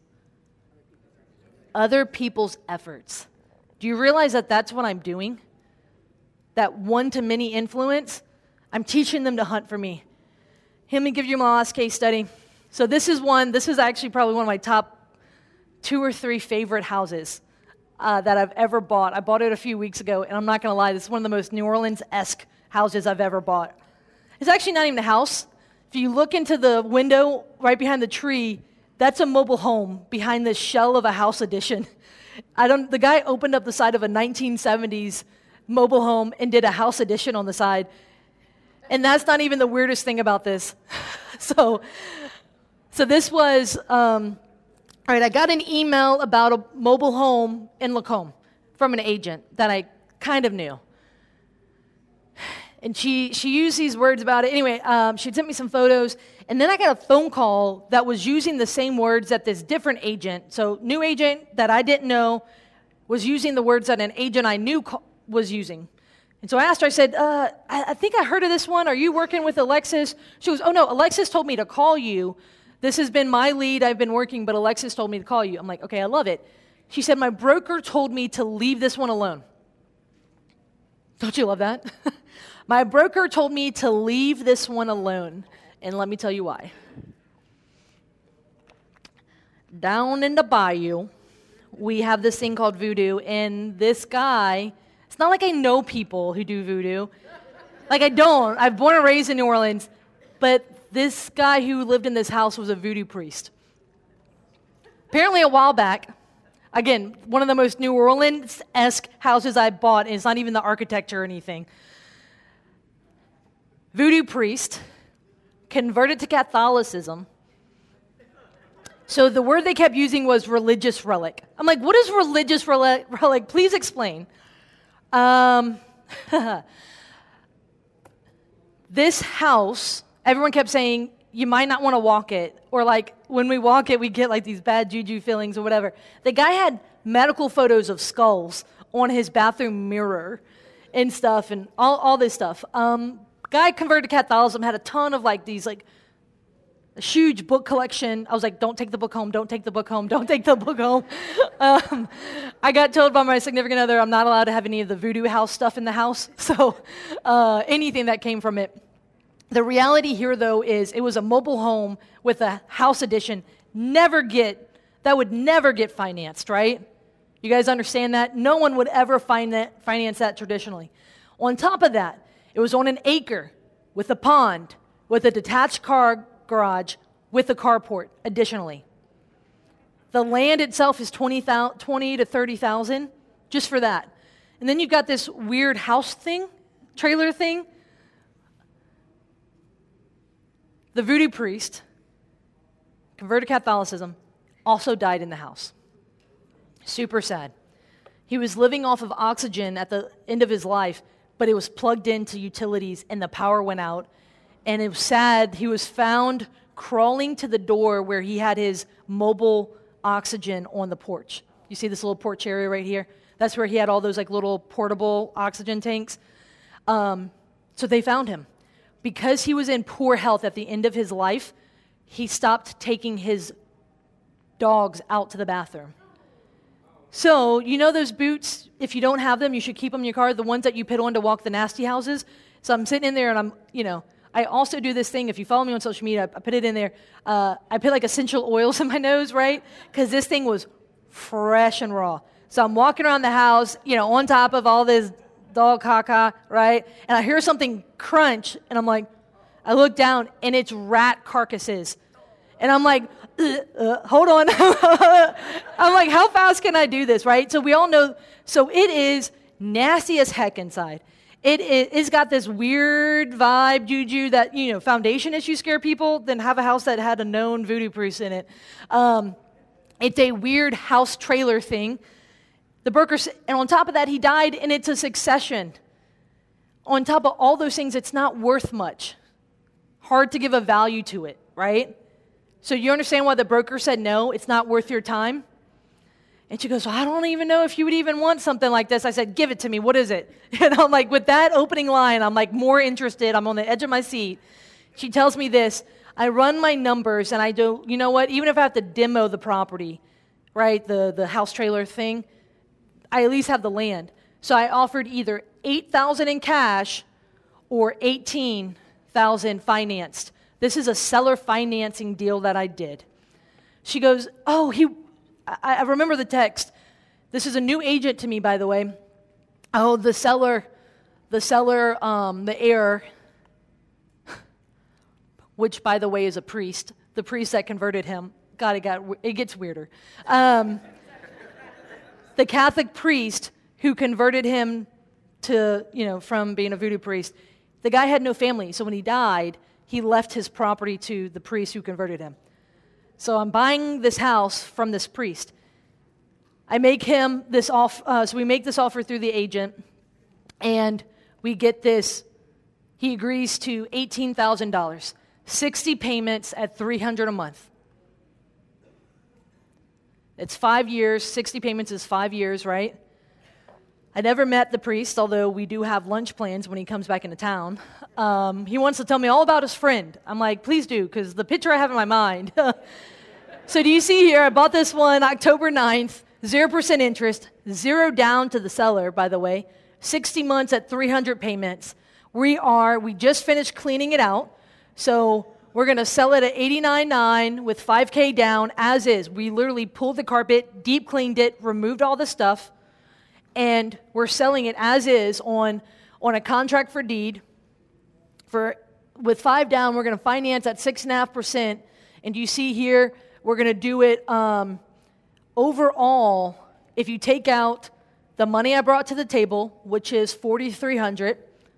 Other people's efforts. Do you realize that that's what I'm doing? That one-to-many influence? I'm teaching them to hunt for me. Let me give you my last case study. So this is actually probably one of my top 2 or 3 favorite houses that I've ever bought. I bought it a few weeks ago, and I'm not going to lie, this is one of the most New Orleans-esque houses I've ever bought. It's actually not even a house. If you look into the window right behind the tree, that's a mobile home behind the shell of a house addition. The guy opened up the side of a 1970s mobile home and did a house addition on the side. And that's not even the weirdest thing about this. So this was, all right, I got an email about a mobile home in Lacombe from an agent that I kind of knew. And she used these words about it. Anyway, she sent me some photos, and then I got a phone call that was using the same words that this different agent, so new agent that I didn't know, was using the words that an agent I knew was using. And so I asked her, I said, I think I heard of this one. Are you working with Alexis? She goes, oh no, Alexis told me to call you. This has been my lead. I've been working, but Alexis told me to call you. I'm like, okay, I love it. She said, my broker told me to leave this one alone. Don't you love that? My broker told me to leave this one alone, and let me tell you why. Down in the bayou, we have this thing called voodoo, and this guy, it's not like I know people who do voodoo. Like I don't. I'm born and raised in New Orleans, but this guy who lived in this house was a voodoo priest. Apparently a while back, again, one of the most New Orleans-esque houses I bought, and it's not even the architecture or anything. Voodoo priest, converted to Catholicism. So the word they kept using was religious relic. I'm like, what is religious relic? Please explain. This house, everyone kept saying, you might not want to walk it. Or like, when we walk it, we get like these bad juju feelings or whatever. The guy had medical photos of skulls on his bathroom mirror and stuff and all this stuff. Guy converted to Catholicism, had a ton of like these like a huge book collection. I was like, don't take the book home, don't take the book home, don't take the book home. I got told by my significant other I'm not allowed to have any of the voodoo house stuff in the house. So anything that came from it. The reality here though is it was a mobile home with a house addition. That would never get financed, right? You guys understand that? No one would ever finance that traditionally. On top of that, it was on an acre with a pond, with a detached car garage, with a carport additionally. The land itself is $20 to $30,000 just for that. And then you've got this weird house thing, trailer thing. The voodoo priest, converted to Catholicism, also died in the house. Super sad. He was living off of oxygen at the end of his life, but it was plugged into utilities and the power went out. And it was sad. He was found crawling to the door where he had his mobile oxygen on the porch. You see this little porch area right here? That's where he had all those like little portable oxygen tanks. So they found him. Because he was in poor health at the end of his life, he stopped taking his dogs out to the bathroom. So, you know those boots, if you don't have them, you should keep them in your car, the ones that you put on to walk the nasty houses? So I'm sitting in there and I also do this thing. If you follow me on social media, I put it in there. I put like essential oils in my nose, right? Because this thing was fresh and raw. So I'm walking around the house, on top of all this dog caca, right? And I hear something crunch, and I look down, and it's rat carcasses. And I'm like, hold on. I'm like, how fast can I do this, right? So we all know, so it is nasty as heck inside. It's got this weird vibe, juju, that, foundation issues scare people, then have a house that had a known voodoo priest in it. It's a weird house trailer thing. The broker, and on top of that, he died, and it's a succession. On top of all those things, it's not worth much. Hard to give a value to it, right? So you understand why the broker said no, it's not worth your time? And she goes, well, I don't even know if you would even want something like this. I said, give it to me. What is it? And I'm like, with that opening line, I'm like more interested. I'm on the edge of my seat. She tells me this. I run my numbers, and I do, you know what? Even if I have to demo the property, right, the house trailer thing, I at least have the land. So I offered either $8,000 in cash or $18,000 financed. This is a seller financing deal that I did. She goes, oh, I remember the text. This is a new agent to me, by the way. Oh, the heir, which, by the way, is a priest. The priest that converted him. God, it gets weirder. The Catholic priest who converted him to, from being a voodoo priest. The guy had no family, so when he died, he left his property to the priest who converted him. So I'm buying this house from this priest. I make him this offer, so we make this offer through the agent, and we get this. He agrees to $18,000, 60 payments at $300 a month. It's 5 years. 60 payments is 5 years, right? I never met the priest, although we do have lunch plans when he comes back into town. He wants to tell me all about his friend. I'm like, please do, because the picture I have in my mind. So do you see here, I bought this one October 9th, 0% interest, 0 down to the seller, by the way, 60 months at 300 payments. We just finished cleaning it out, so we're going to sell it at $89,900 with $5,000 down as is. We literally pulled the carpet, deep cleaned it, removed all the stuff, and we're selling it as is on a contract for deed. With $5,000 down, we're going to finance at 6.5%. And you see here, we're going to do it overall. If you take out the money I brought to the table, which is $4,300,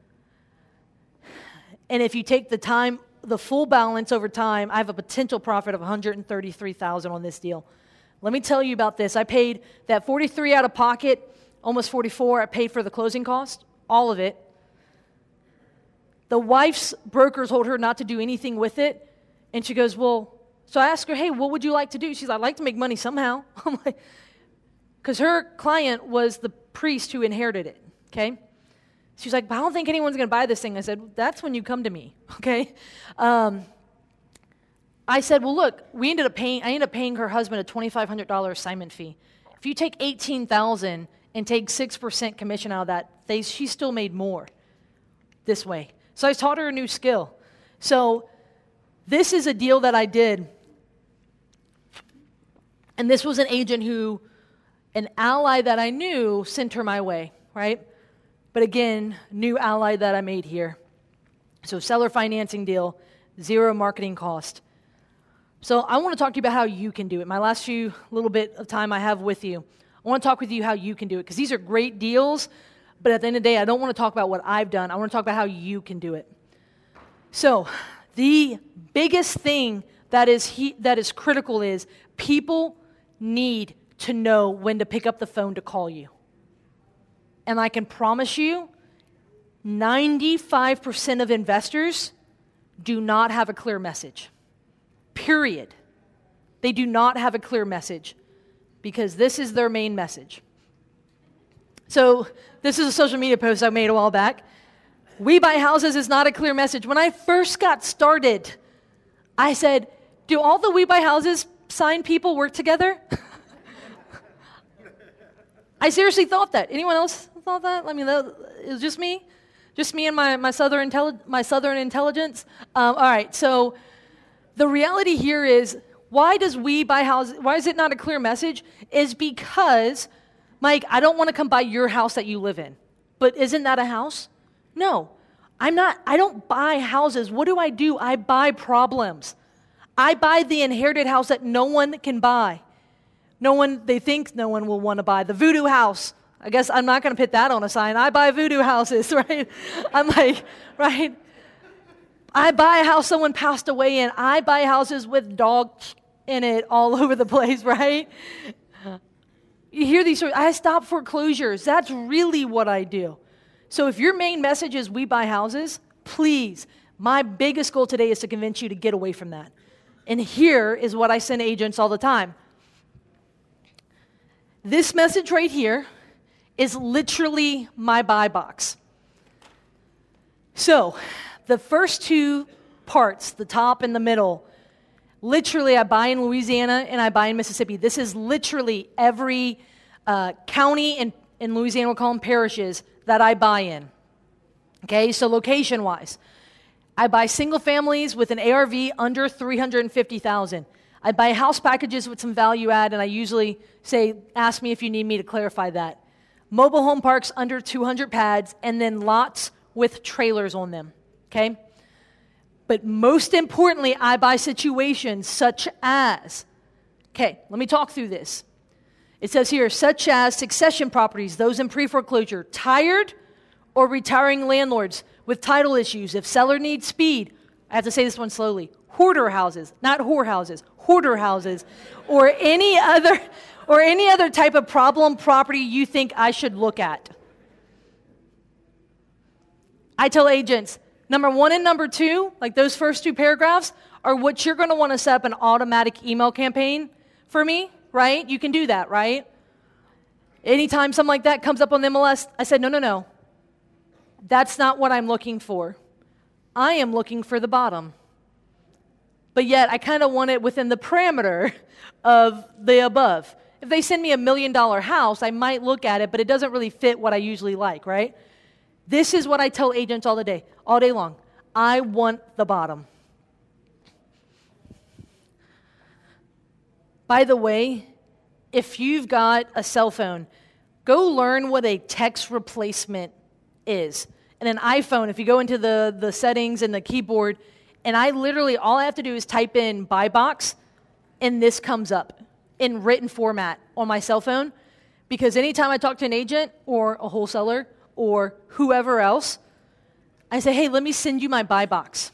and if you take the full balance over time, I have a potential profit of $133,000 on this deal. Let me tell you about this. I paid that $43,000 out of pocket. Almost $44,000, I paid for the closing cost, all of it. The wife's broker told her not to do anything with it, and she goes, well, so I asked her, hey, what would you like to do? She's like, I'd like to make money somehow. I'm like, because her client was the priest who inherited it, okay? She's like, but I don't think anyone's going to buy this thing. I said, that's when you come to me, okay? I said, well, look, I ended up paying her husband a $2,500 assignment fee. If you take $18,000 and take 6% commission out of that, she still made more this way. So I taught her a new skill. So this is a deal that I did. And this was an agent an ally that I knew sent her my way, right? But again, new ally that I made here. So seller financing deal, 0 marketing cost. So I want to talk to you about how you can do it. My last little bit of time I have with you. I want to talk with you how you can do it, because these are great deals, but at the end of the day, I don't want to talk about what I've done. I want to talk about how you can do it. So the biggest thing that is critical is people need to know when to pick up the phone to call you. And I can promise you, 95% of investors do not have a clear message. Period. They do not have a clear message, because this is their main message. So this is a social media post I made a while back. We buy houses is not a clear message. When I first got started, I said, do all the We Buy Houses sign people work together? I seriously thought that. Anyone else thought that? I mean, it was just me. Just me and my southern intelligence? All right, so the reality here is, why does we buy houses, why is it not a clear message? Is because, Mike, I don't want to come buy your house that you live in. But isn't that a house? No, I don't buy houses. What do? I buy problems. I buy the inherited house that no one can buy. They think no one will want to buy. The voodoo house. I guess I'm not going to put that on a sign. I buy voodoo houses, right? I'm like, right? I buy a house someone passed away in. I buy houses with dogs in it all over the place, right? You hear these stories. I stop foreclosures. That's really what I do. So if your main message is we buy houses, please, my biggest goal today is to convince you to get away from that. And here is what I send agents all the time. This message right here is literally my buy box. So the first two parts, the top and the middle, literally I buy in Louisiana and I buy in Mississippi. This is literally every county in Louisiana, we'll call them parishes, that I buy in. Okay, so location-wise, I buy single families with an ARV under $350,000. I buy house packages with some value add, and I usually say, ask me if you need me to clarify that. Mobile home parks under 200 pads, and then lots with trailers on them, okay? But most importantly, I buy situations such as, okay, let me talk through this. It says here, such as succession properties, those in pre-foreclosure, tired or retiring landlords with title issues. If seller needs speed, I have to say this one slowly, hoarder houses, not whorehouses, hoarder houses, or any other type of problem property you think I should look at. I tell agents, number 1 and number 2, like those first 2 paragraphs, are what you're going to want to set up an automatic email campaign for me, right? You can do that, right? Anytime something like that comes up on the MLS, I said, no. That's not what I'm looking for. I am looking for the bottom. But yet, I kind of want it within the parameter of the above. If they send me $1 million house, I might look at it, but it doesn't really fit what I usually like, right? This is what I tell agents all day long. I want the bottom. By the way, if you've got a cell phone, go learn what a text replacement is. And an iPhone, if you go into the settings and the keyboard, and all I have to do is type in buy box, and this comes up in written format on my cell phone. Because anytime I talk to an agent or a wholesaler or whoever else, I say, hey, let me send you my buy box.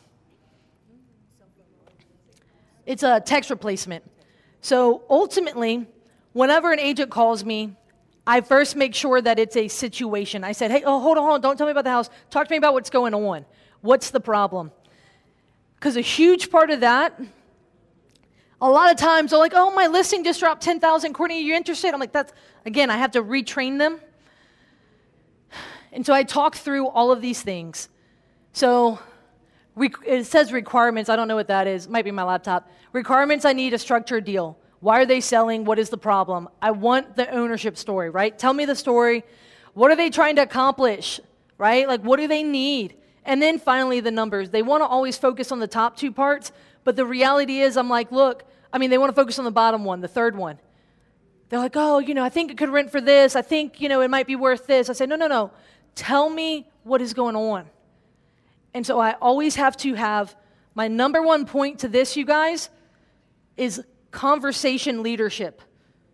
It's a text replacement. So ultimately, whenever an agent calls me, I first make sure that it's a situation. I said, hey, hold on, don't tell me about the house. Talk to me about what's going on. What's the problem? Because a huge part of that, a lot of times they're like, oh, my listing just dropped 10,000. Courtney, are you interested? I'm like, I have to retrain them. And so I talk through all of these things. So it says requirements. I don't know what that is. Might be my laptop. Requirements, I need a structured deal. Why are they selling? What is the problem? I want the ownership story, right? Tell me the story. What are they trying to accomplish, right? Like, what do they need? And then finally, the numbers. They want to always focus on the top 2 parts, but the reality is, I'm like, they want to focus on the bottom one, the third one. They're like, I think it could rent for this. I think, it might be worth this. I say, no. Tell me what is going on. And so I always have to have my number 1 point to this, you guys, is conversation leadership.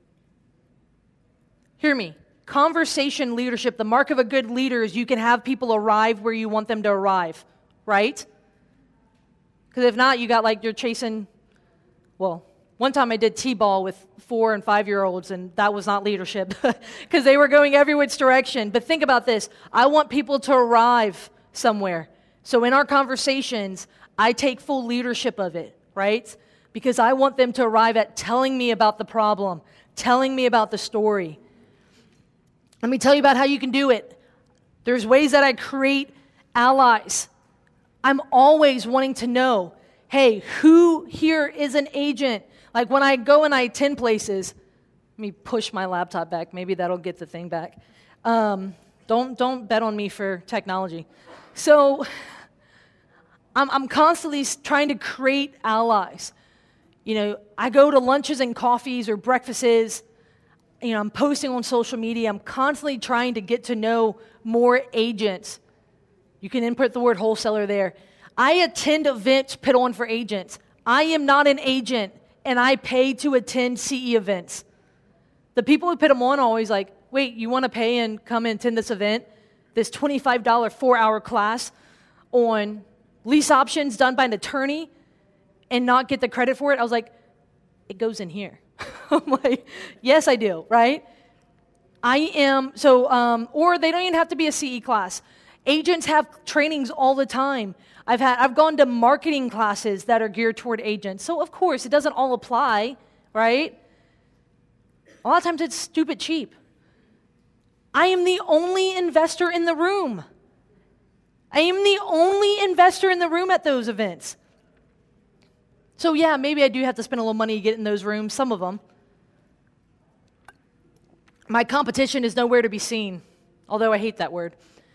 Hear me. Conversation leadership. The mark of a good leader is you can have people arrive where you want them to arrive, right? Because if not, you're chasing, one time I did T-ball with 4 and 5-year-olds, and that was not leadership because they were going every which direction. But think about this. I want people to arrive somewhere. So in our conversations, I take full leadership of it, right? Because I want them to arrive at telling me about the problem, telling me about the story. Let me tell you about how you can do it. There's ways that I create allies. I'm always wanting to know, hey, who here is an agent? Like when I go and I attend places, let me push my laptop back. Maybe that'll get the thing back. Don't bet on me for technology. So I'm constantly trying to create allies. You know, I go to lunches and coffees or breakfasts. You know, I'm posting on social media. I'm constantly trying to get to know more agents. You can input the word wholesaler there. I attend events put on for agents. I am not an agent, and I pay to attend CE events. The people who put them on are always like, wait, you want to pay and come and attend this event? This $25 4-hour class on lease options done by an attorney and not get the credit for it? I was like, it goes in here. I'm like, yes, I do, right? I am, or they don't even have to be a CE class. Agents have trainings all the time. I've gone to marketing classes that are geared toward agents. So of course, it doesn't all apply, right? A lot of times it's stupid cheap. I am the only investor in the room. I am the only investor in the room at those events. So yeah, maybe I do have to spend a little money to get in those rooms, some of them. My competition is nowhere to be seen, although I hate that word.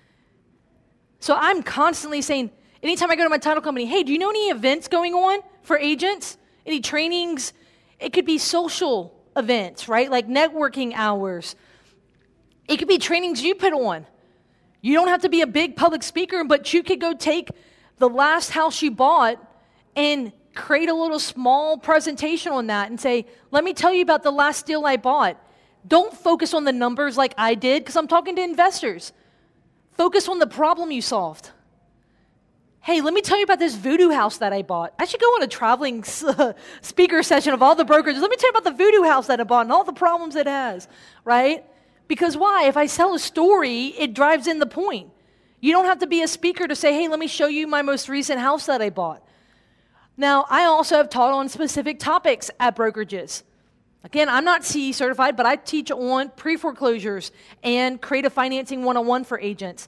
So I'm constantly saying, anytime I go to my title company, hey, do you know any events going on for agents? Any trainings? It could be social events, right? Like networking hours. It could be trainings you put on. You don't have to be a big public speaker, but you could go take the last house you bought and create a little small presentation on that and say, let me tell you about the last deal I bought. Don't focus on the numbers like I did, because I'm talking to investors. Focus on the problem you solved. Hey, let me tell you about this voodoo house that I bought. I should go on a traveling speaker session of all the brokerages. Let me tell you about the voodoo house that I bought and all the problems it has, right? Because why? If I sell a story, it drives in the point. You don't have to be a speaker to say, hey, let me show you my most recent house that I bought. Now, I also have taught on specific topics at brokerages. Again, I'm not CE certified, but I teach on pre-foreclosures and creative financing 101 for agents.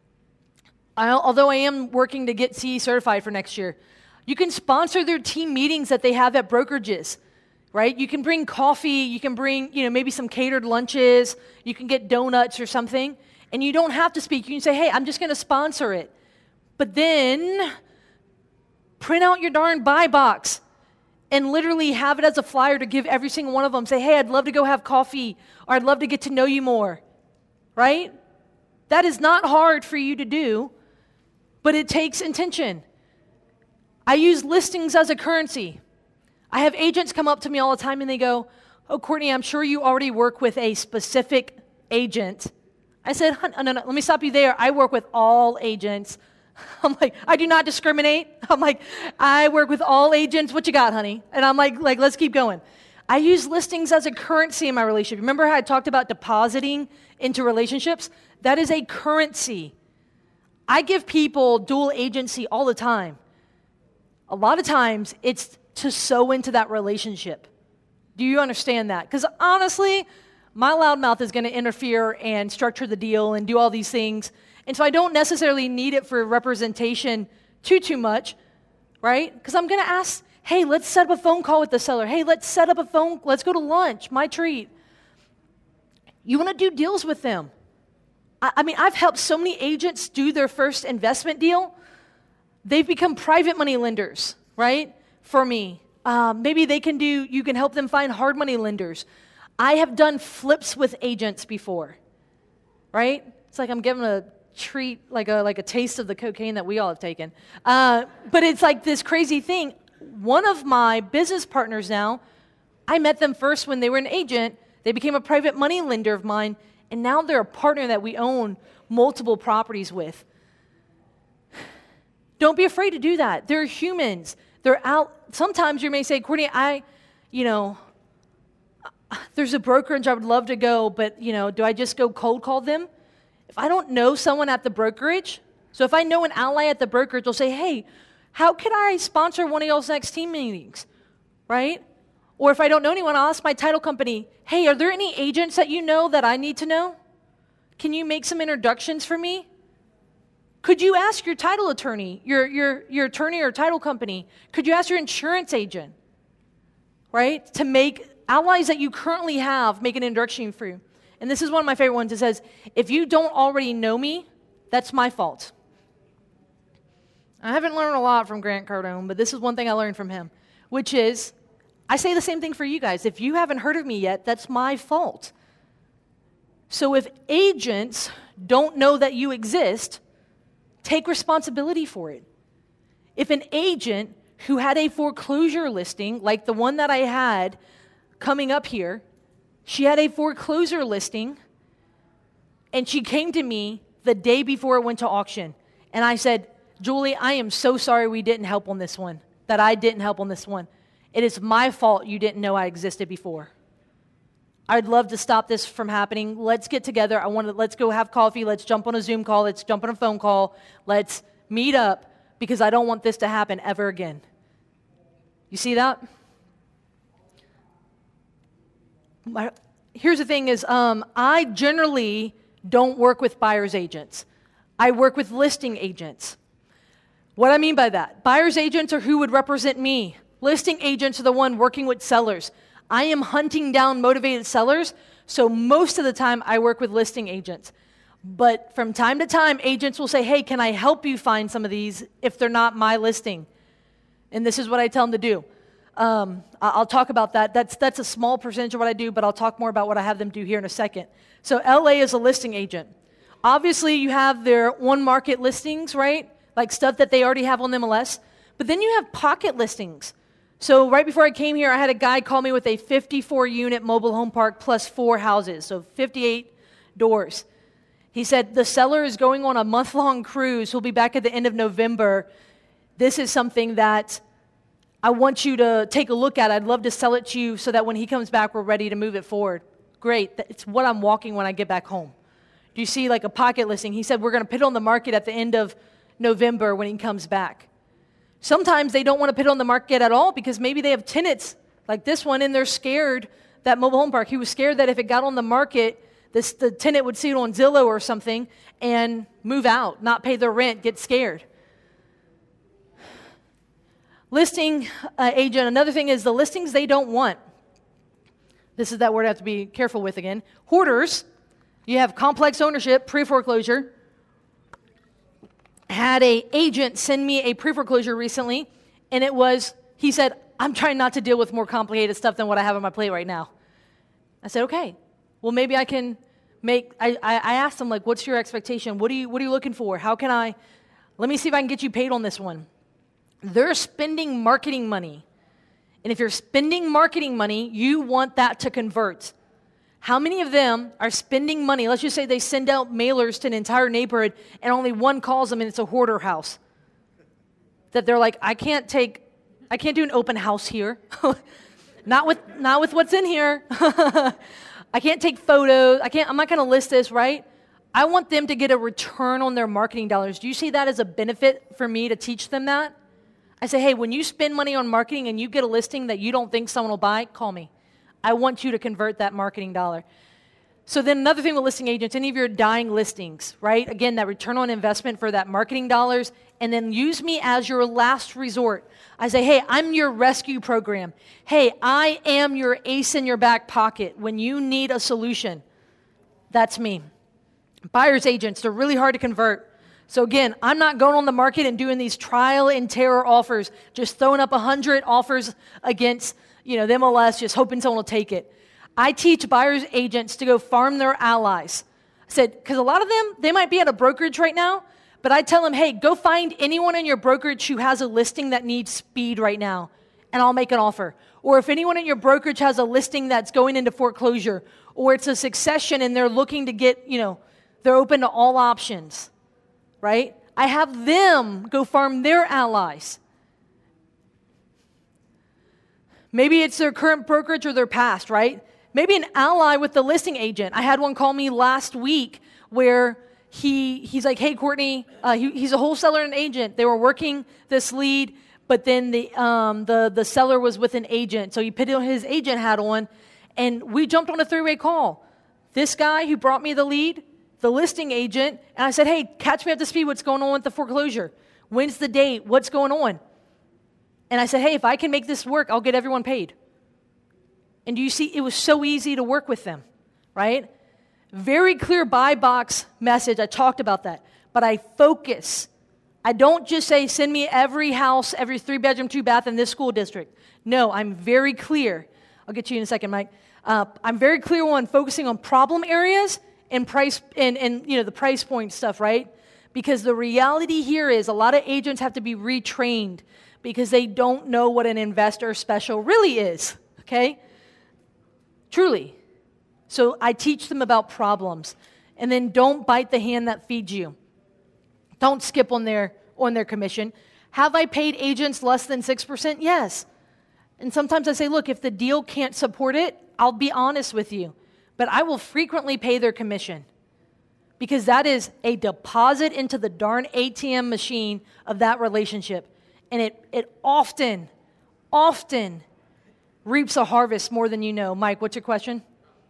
Although I am working to get CE certified for next year. You can sponsor their team meetings that they have at brokerages, right? You can bring coffee, you can bring, maybe some catered lunches, you can get donuts or something, and you don't have to speak. You can say, hey, I'm just going to sponsor it. But then print out your darn buy box and literally have it as a flyer to give every single one of them. Say, hey, I'd love to go have coffee, or I'd love to get to know you more, right? That is not hard for you to do, but it takes intention. I use listings as a currency. I have agents come up to me all the time and they go, oh, Courtney, I'm sure you already work with a specific agent. I said, no, let me stop you there. I work with all agents. I'm like, I do not discriminate. I'm like, I work with all agents. What you got, honey? And I'm like, let's keep going. I use listings as a currency in my relationship. Remember how I talked about depositing into relationships? That is a currency. I give people dual agency all the time. A lot of times, it's to sow into that relationship. Do you understand that? Because honestly, my loudmouth is going to interfere and structure the deal and do all these things. And so I don't necessarily need it for representation too much, right? Because I'm going to ask, hey, let's set up a phone call with the seller. Hey, let's go to lunch, my treat. You want to do deals with them. I mean, I've helped so many agents do their first investment deal. They've become private money lenders, right? For me. Maybe you can help them find hard money lenders. I have done flips with agents before, right? It's like I'm giving a treat, like a taste of the cocaine that we all have taken. But it's like this crazy thing. One of my business partners now, I met them first when they were an agent. They became a private money lender of mine, and now they're a partner that we own multiple properties with. Don't be afraid to do that. They're humans. They're out. Sometimes you may say, Courtney, there's a brokerage I would love to go, but, do I just go cold call them? If I don't know someone at the brokerage, so if I know an ally at the brokerage, I'll say, hey, how can I sponsor one of y'all's next team meetings, right? Or if I don't know anyone, I'll ask my title company, hey, are there any agents that you know that I need to know? Can you make some introductions for me? Could you ask your title attorney, your attorney or title company? Could you ask your insurance agent, right? To make allies that you currently have make an introduction for you. And this is one of my favorite ones. It says, if you don't already know me, that's my fault. I haven't learned a lot from Grant Cardone, but this is one thing I learned from him, which is, I say the same thing for you guys. If you haven't heard of me yet, that's my fault. So if agents don't know that you exist, take responsibility for it. If an agent who had a foreclosure listing, like the one that I had coming up here, she had a foreclosure listing, and she came to me the day before it went to auction. And I said, Julie, I am so sorry we didn't help on this one, that I didn't help on this one. It is my fault you didn't know I existed before. I'd love to stop this from happening. Let's get together. Let's go have coffee. Let's jump on a Zoom call. Let's jump on a phone call. Let's meet up, because I don't want this to happen ever again. You see that? Here's the thing is, I generally don't work with buyer's agents. I work with listing agents. What I mean by that, buyer's agents are who would represent me. Listing agents are the one working with sellers. I am hunting down motivated sellers, so most of the time I work with listing agents. But from time to time, agents will say, hey, can I help you find some of these if they're not my listing? And this is what I tell them to do. I'll talk about that. That's a small percentage of what I do, but I'll talk more about what I have them do here in a second. So LA is a listing agent. Obviously, you have their on-market listings, right? Like stuff that they already have on the MLS. But then you have pocket listings. So right before I came here, I had a guy call me with a 54-unit mobile home park plus 4 houses, so 58 doors. He said, the seller is going on a month-long cruise. He'll be back at the end of November. This is something that I want you to take a look at. I'd love to sell it to you so that when he comes back, we're ready to move it forward. Great. It's what I'm walking when I get back home. Do you see like a pocket listing? He said, we're going to put it on the market at the end of November when he comes back. Sometimes they don't want to put it on the market at all because maybe they have tenants like this one and they're scared, that mobile home park. He was scared that if it got on the market, the tenant would see it on Zillow or something and move out, not pay their rent, get scared. Listing agent, another thing is the listings they don't want. This is that word I have to be careful with again. Hoarders, you have complex ownership, pre-foreclosure. Had an agent send me a pre-foreclosure recently, and he said, I'm trying not to deal with more complicated stuff than what I have on my plate right now. I said, okay, well, maybe I can I asked him, like, what's your expectation? What are you looking for? Let me see if I can get you paid on this one. They're spending marketing money. And if you're spending marketing money, you want that to convert. How many of them are spending money? Let's just say they send out mailers to an entire neighborhood and only one calls them and it's a hoarder house. That they're like, I can't do an open house here. not with what's in here. I can't take photos. I'm not going to list this, right? I want them to get a return on their marketing dollars. Do you see that as a benefit for me to teach them that? I say, hey, when you spend money on marketing and you get a listing that you don't think someone will buy, call me. I want you to convert that marketing dollar. So then another thing with listing agents, any of your dying listings, right? Again, that return on investment for that marketing dollars, and then use me as your last resort. I say, hey, I'm your rescue program. Hey, I am your ace in your back pocket when you need a solution. That's me. Buyer's agents, they're really hard to convert. So again, I'm not going on the market and doing these trial and terror offers, just throwing up 100 offers against the MLS, just hoping someone will take it. I teach buyer's agents to go farm their allies. I said, because a lot of them, they might be at a brokerage right now, but I tell them, hey, go find anyone in your brokerage who has a listing that needs speed right now, and I'll make an offer. Or if anyone in your brokerage has a listing that's going into foreclosure, or it's a succession and they're looking to get, they're open to all options, right? I have them go farm their allies. Maybe it's their current brokerage or their past, right? Maybe an ally with the listing agent. I had one call me last week where he's like, hey, Courtney, he's a wholesaler and agent. They were working this lead, but then the seller was with an agent. So he put his agent hat on, and we jumped on a 3-way call. This guy who brought me the lead, the listing agent, and I said, hey, catch me up to speed. What's going on with the foreclosure? When's the date? What's going on? And I said, hey, if I can make this work, I'll get everyone paid. And do you see, it was so easy to work with them, right? Very clear buy box message. I talked about that. But I focus. I don't just say, send me every house, every 3-bedroom, 2-bath in this school district. No, I'm very clear. I'll get to you in a second, Mike. I'm very clear on focusing on problem areas and price and the price point stuff, right? Because the reality here is a lot of agents have to be retrained because they don't know what an investor special really is, okay? Truly. So I teach them about problems. And then don't bite the hand that feeds you. Don't skip on their commission. Have I paid agents less than 6%? Yes. And sometimes I say, look, if the deal can't support it, I'll be honest with you. But I will frequently pay their commission because that is a deposit into the darn ATM machine of that relationship. And it often reaps a harvest more than you know. Mike, what's your question?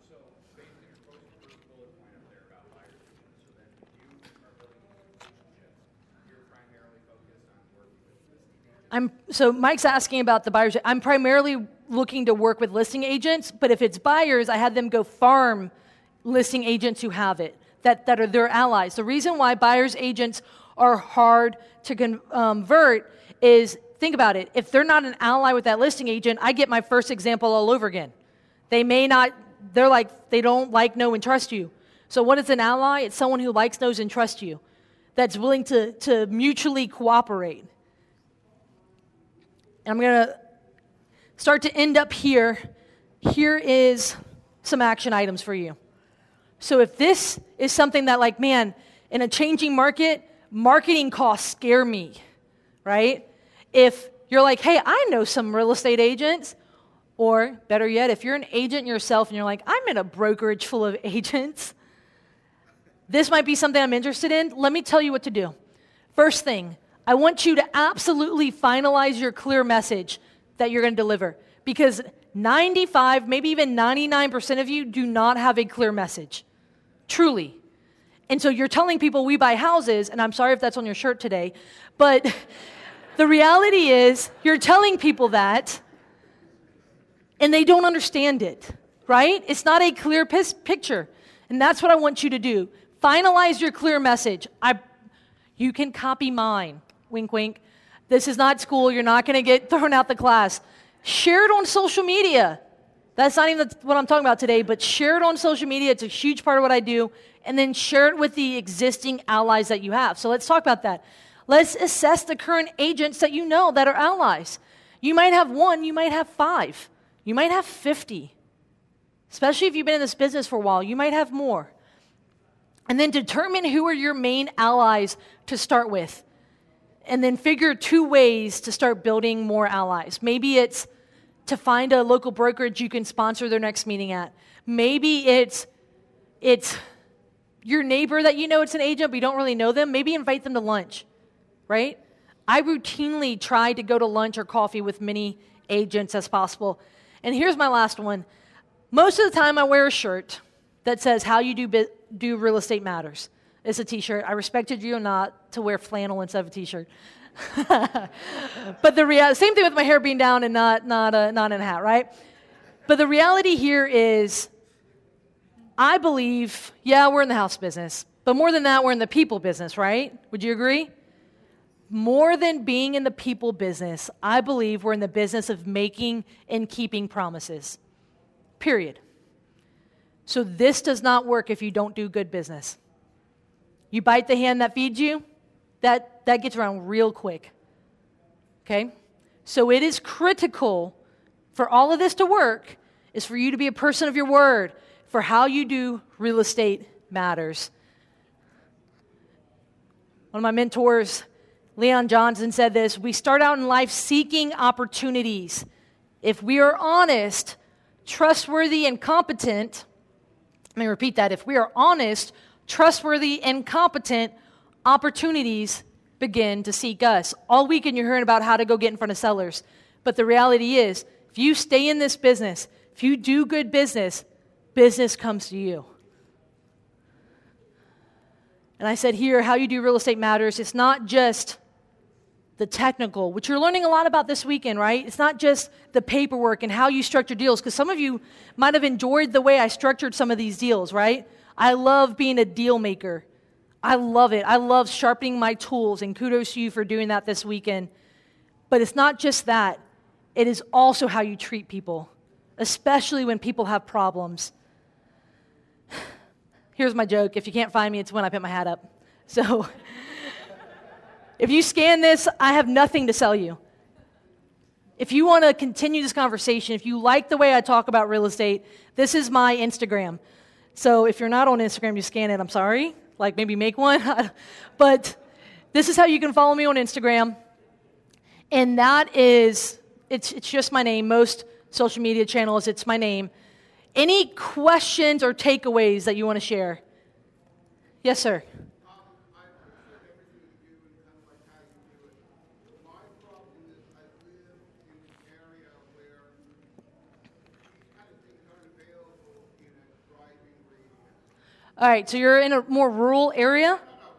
So Mike's asking about the buyers. I'm primarily looking to work with listing agents, but if it's buyers, I have them go farm listing agents who have it, that are their allies. The reason why buyers agents are hard to convert is, think about it, if they're not an ally with that listing agent, I get my first example all over again. They don't like, know, and trust you. So what is an ally? It's someone who likes, knows, and trusts you, that's willing to mutually cooperate. And I'm going to start to end up here. Here is some action items for you. So if this is something that, like, man, in a changing market, marketing costs scare me, right? If you're like, hey, I know some real estate agents, or better yet, if you're an agent yourself and you're like, I'm in a brokerage full of agents, this might be something I'm interested in. Let me tell you what to do. First thing, I want you to absolutely finalize your clear message that you're going to deliver, because 95, maybe even 99% of you do not have a clear message, truly. And so you're telling people we buy houses, and I'm sorry if that's on your shirt today, but the reality is you're telling people that, and they don't understand it, right? It's not a clear picture, and that's what I want you to do. Finalize your clear message. You can copy mine. Wink, wink. This is not school. You're not going to get thrown out the class. Share it on social media. That's not even what I'm talking about today, but share it on social media. It's a huge part of what I do. And then share it with the existing allies that you have. So let's talk about that. Let's assess the current agents that you know that are allies. You might have 1, you might have 5, you might have 50. Especially if you've been in this business for a while, you might have more. And then determine who are your main allies to start with. And then figure 2 ways to start building more allies. Maybe it's to find a local brokerage you can sponsor their next meeting at. Maybe it's your neighbor that you know it's an agent, but you don't really know them. Maybe invite them to lunch, right? I routinely try to go to lunch or coffee with many agents as possible. And here's my last one. Most of the time I wear a shirt that says, how you do real estate matters. It's a t-shirt. I respected you not to wear flannel instead of a t-shirt. But same thing with my hair being down and not in a hat, right? But the reality here is, I believe, we're in the house business, but more than that, we're in the people business, right? Would you agree? More than being in the people business, I believe we're in the business of making and keeping promises. Period. So this does not work if you don't do good business. You bite the hand that feeds you, that gets around real quick. Okay? So it is critical for all of this to work is for you to be a person of your word. For how you do real estate matters. One of my mentors, Leon Johnson, said this: we start out in life seeking opportunities. If we are honest, trustworthy, and competent, let me repeat that. If we are honest, trustworthy, and competent, opportunities begin to seek us. All weekend you're hearing about how to go get in front of sellers. But the reality is, if you stay in this business, if you do good business, business comes to you. And I said here, how you do real estate matters. It's not just the technical, which you're learning a lot about this weekend, right? It's not just the paperwork and how you structure deals, because some of you might have enjoyed the way I structured some of these deals, right? I love being a deal maker. I love it. I love sharpening my tools, and kudos to you for doing that this weekend. But it's not just that. It is also how you treat people, especially when people have problems. Here's my joke. If you can't find me, it's when I put my hat up. So if you scan this, I have nothing to sell you. If you want to continue this conversation, if you like the way I talk about real estate, this is my Instagram. So if you're not on Instagram, you scan it. I'm sorry. Like maybe make one. But this is how you can follow me on Instagram. And that is, it's just my name. Most social media channels, it's my name. Any questions or takeaways that you want to share? Yes, sir. All right, so you're in a more rural area?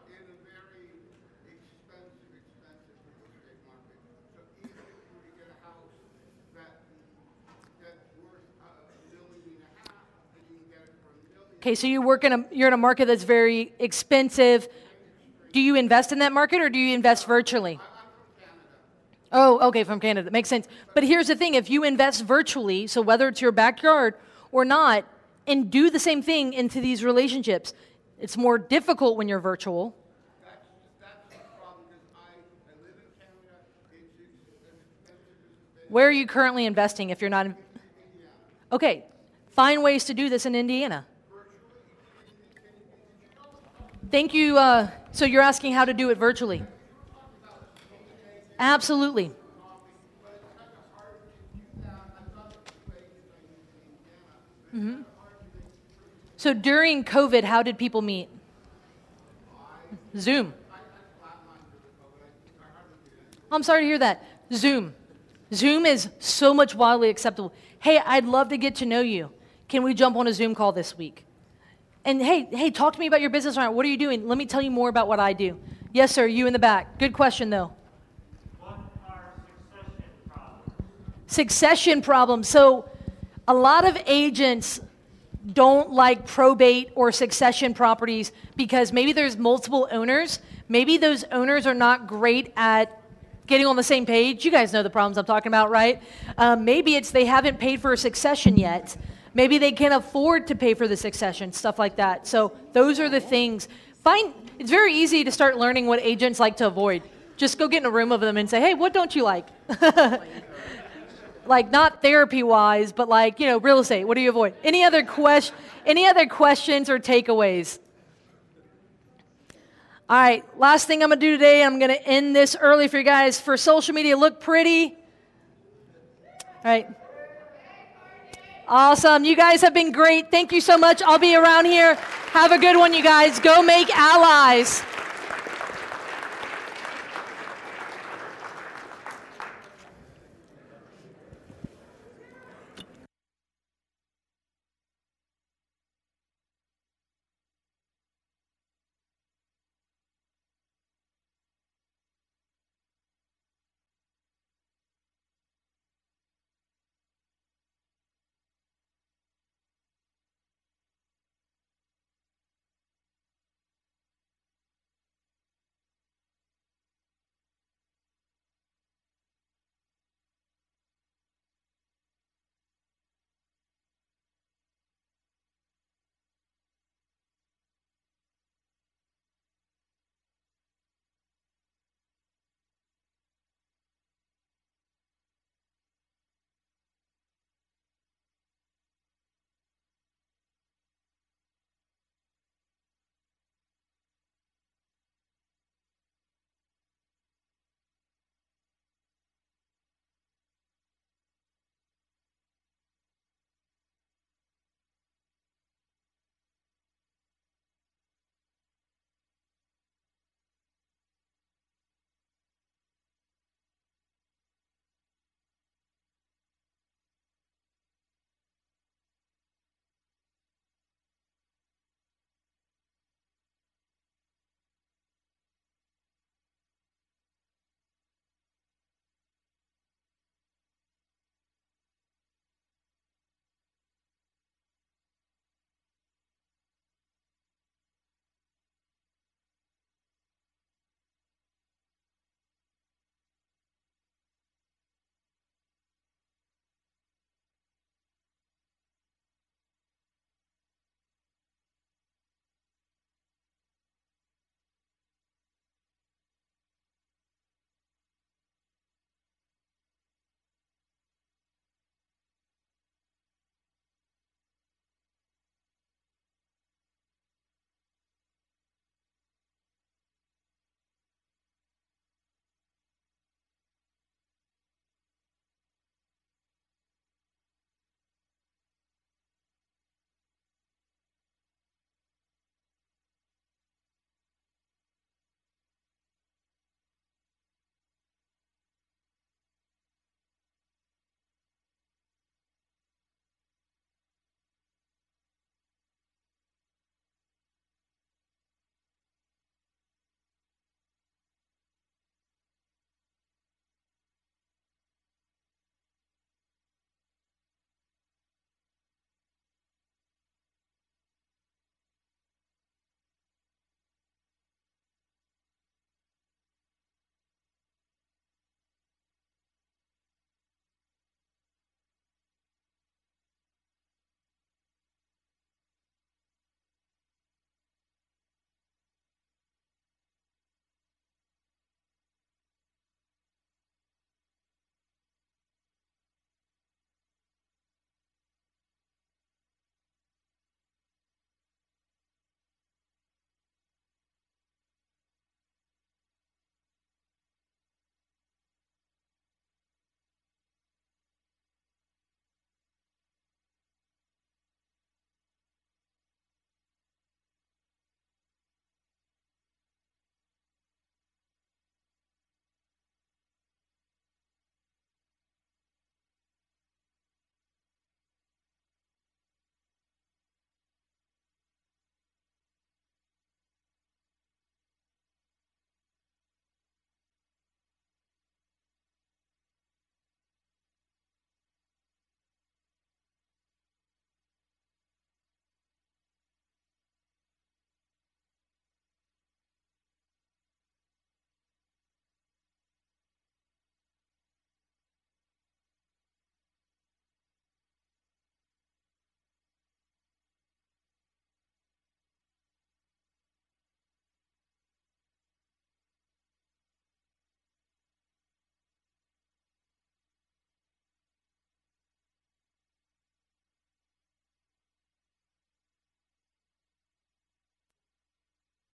Okay, so you're in a market that's very expensive. Do you invest in that market or do you invest virtually? Oh, okay, from Canada. Makes sense. But here's the thing. If you invest virtually, so whether it's your backyard or not, and do the same thing into these relationships, it's more difficult when you're virtual. That's the problem because I live in Canada. It's expensive. Where are you currently investing if you're not in? Okay, find ways to do this in Indiana. Thank you. So you're asking how to do it virtually? Absolutely. Mm-hmm. So during COVID, how did people meet? Zoom. I'm sorry to hear that. Zoom. Zoom is so much widely acceptable. Hey, I'd love to get to know you. Can we jump on a Zoom call this week? And hey, talk to me about your business. What are you doing? Let me tell you more about what I do. Yes, sir, you in the back. Good question, though. What are succession problems? Succession problems. So a lot of agents don't like probate or succession properties because maybe there's multiple owners. Maybe those owners are not great at getting on the same page. You guys know the problems I'm talking about, right? Maybe it's they haven't paid for a succession yet. Maybe they can't afford to pay for the succession, stuff like that. So those are the things. It's very easy to start learning what agents like to avoid. Just go get in a room of them and say, hey, what don't you like? Like not therapy-wise, but like, real estate. What do you avoid? Any other questions or takeaways? All right, last thing I'm going to do today, I'm going to end this early for you guys. For social media, look pretty. All right. Awesome. You guys have been great. Thank you so much. I'll be around here. Have a good one, you guys. Go make allies.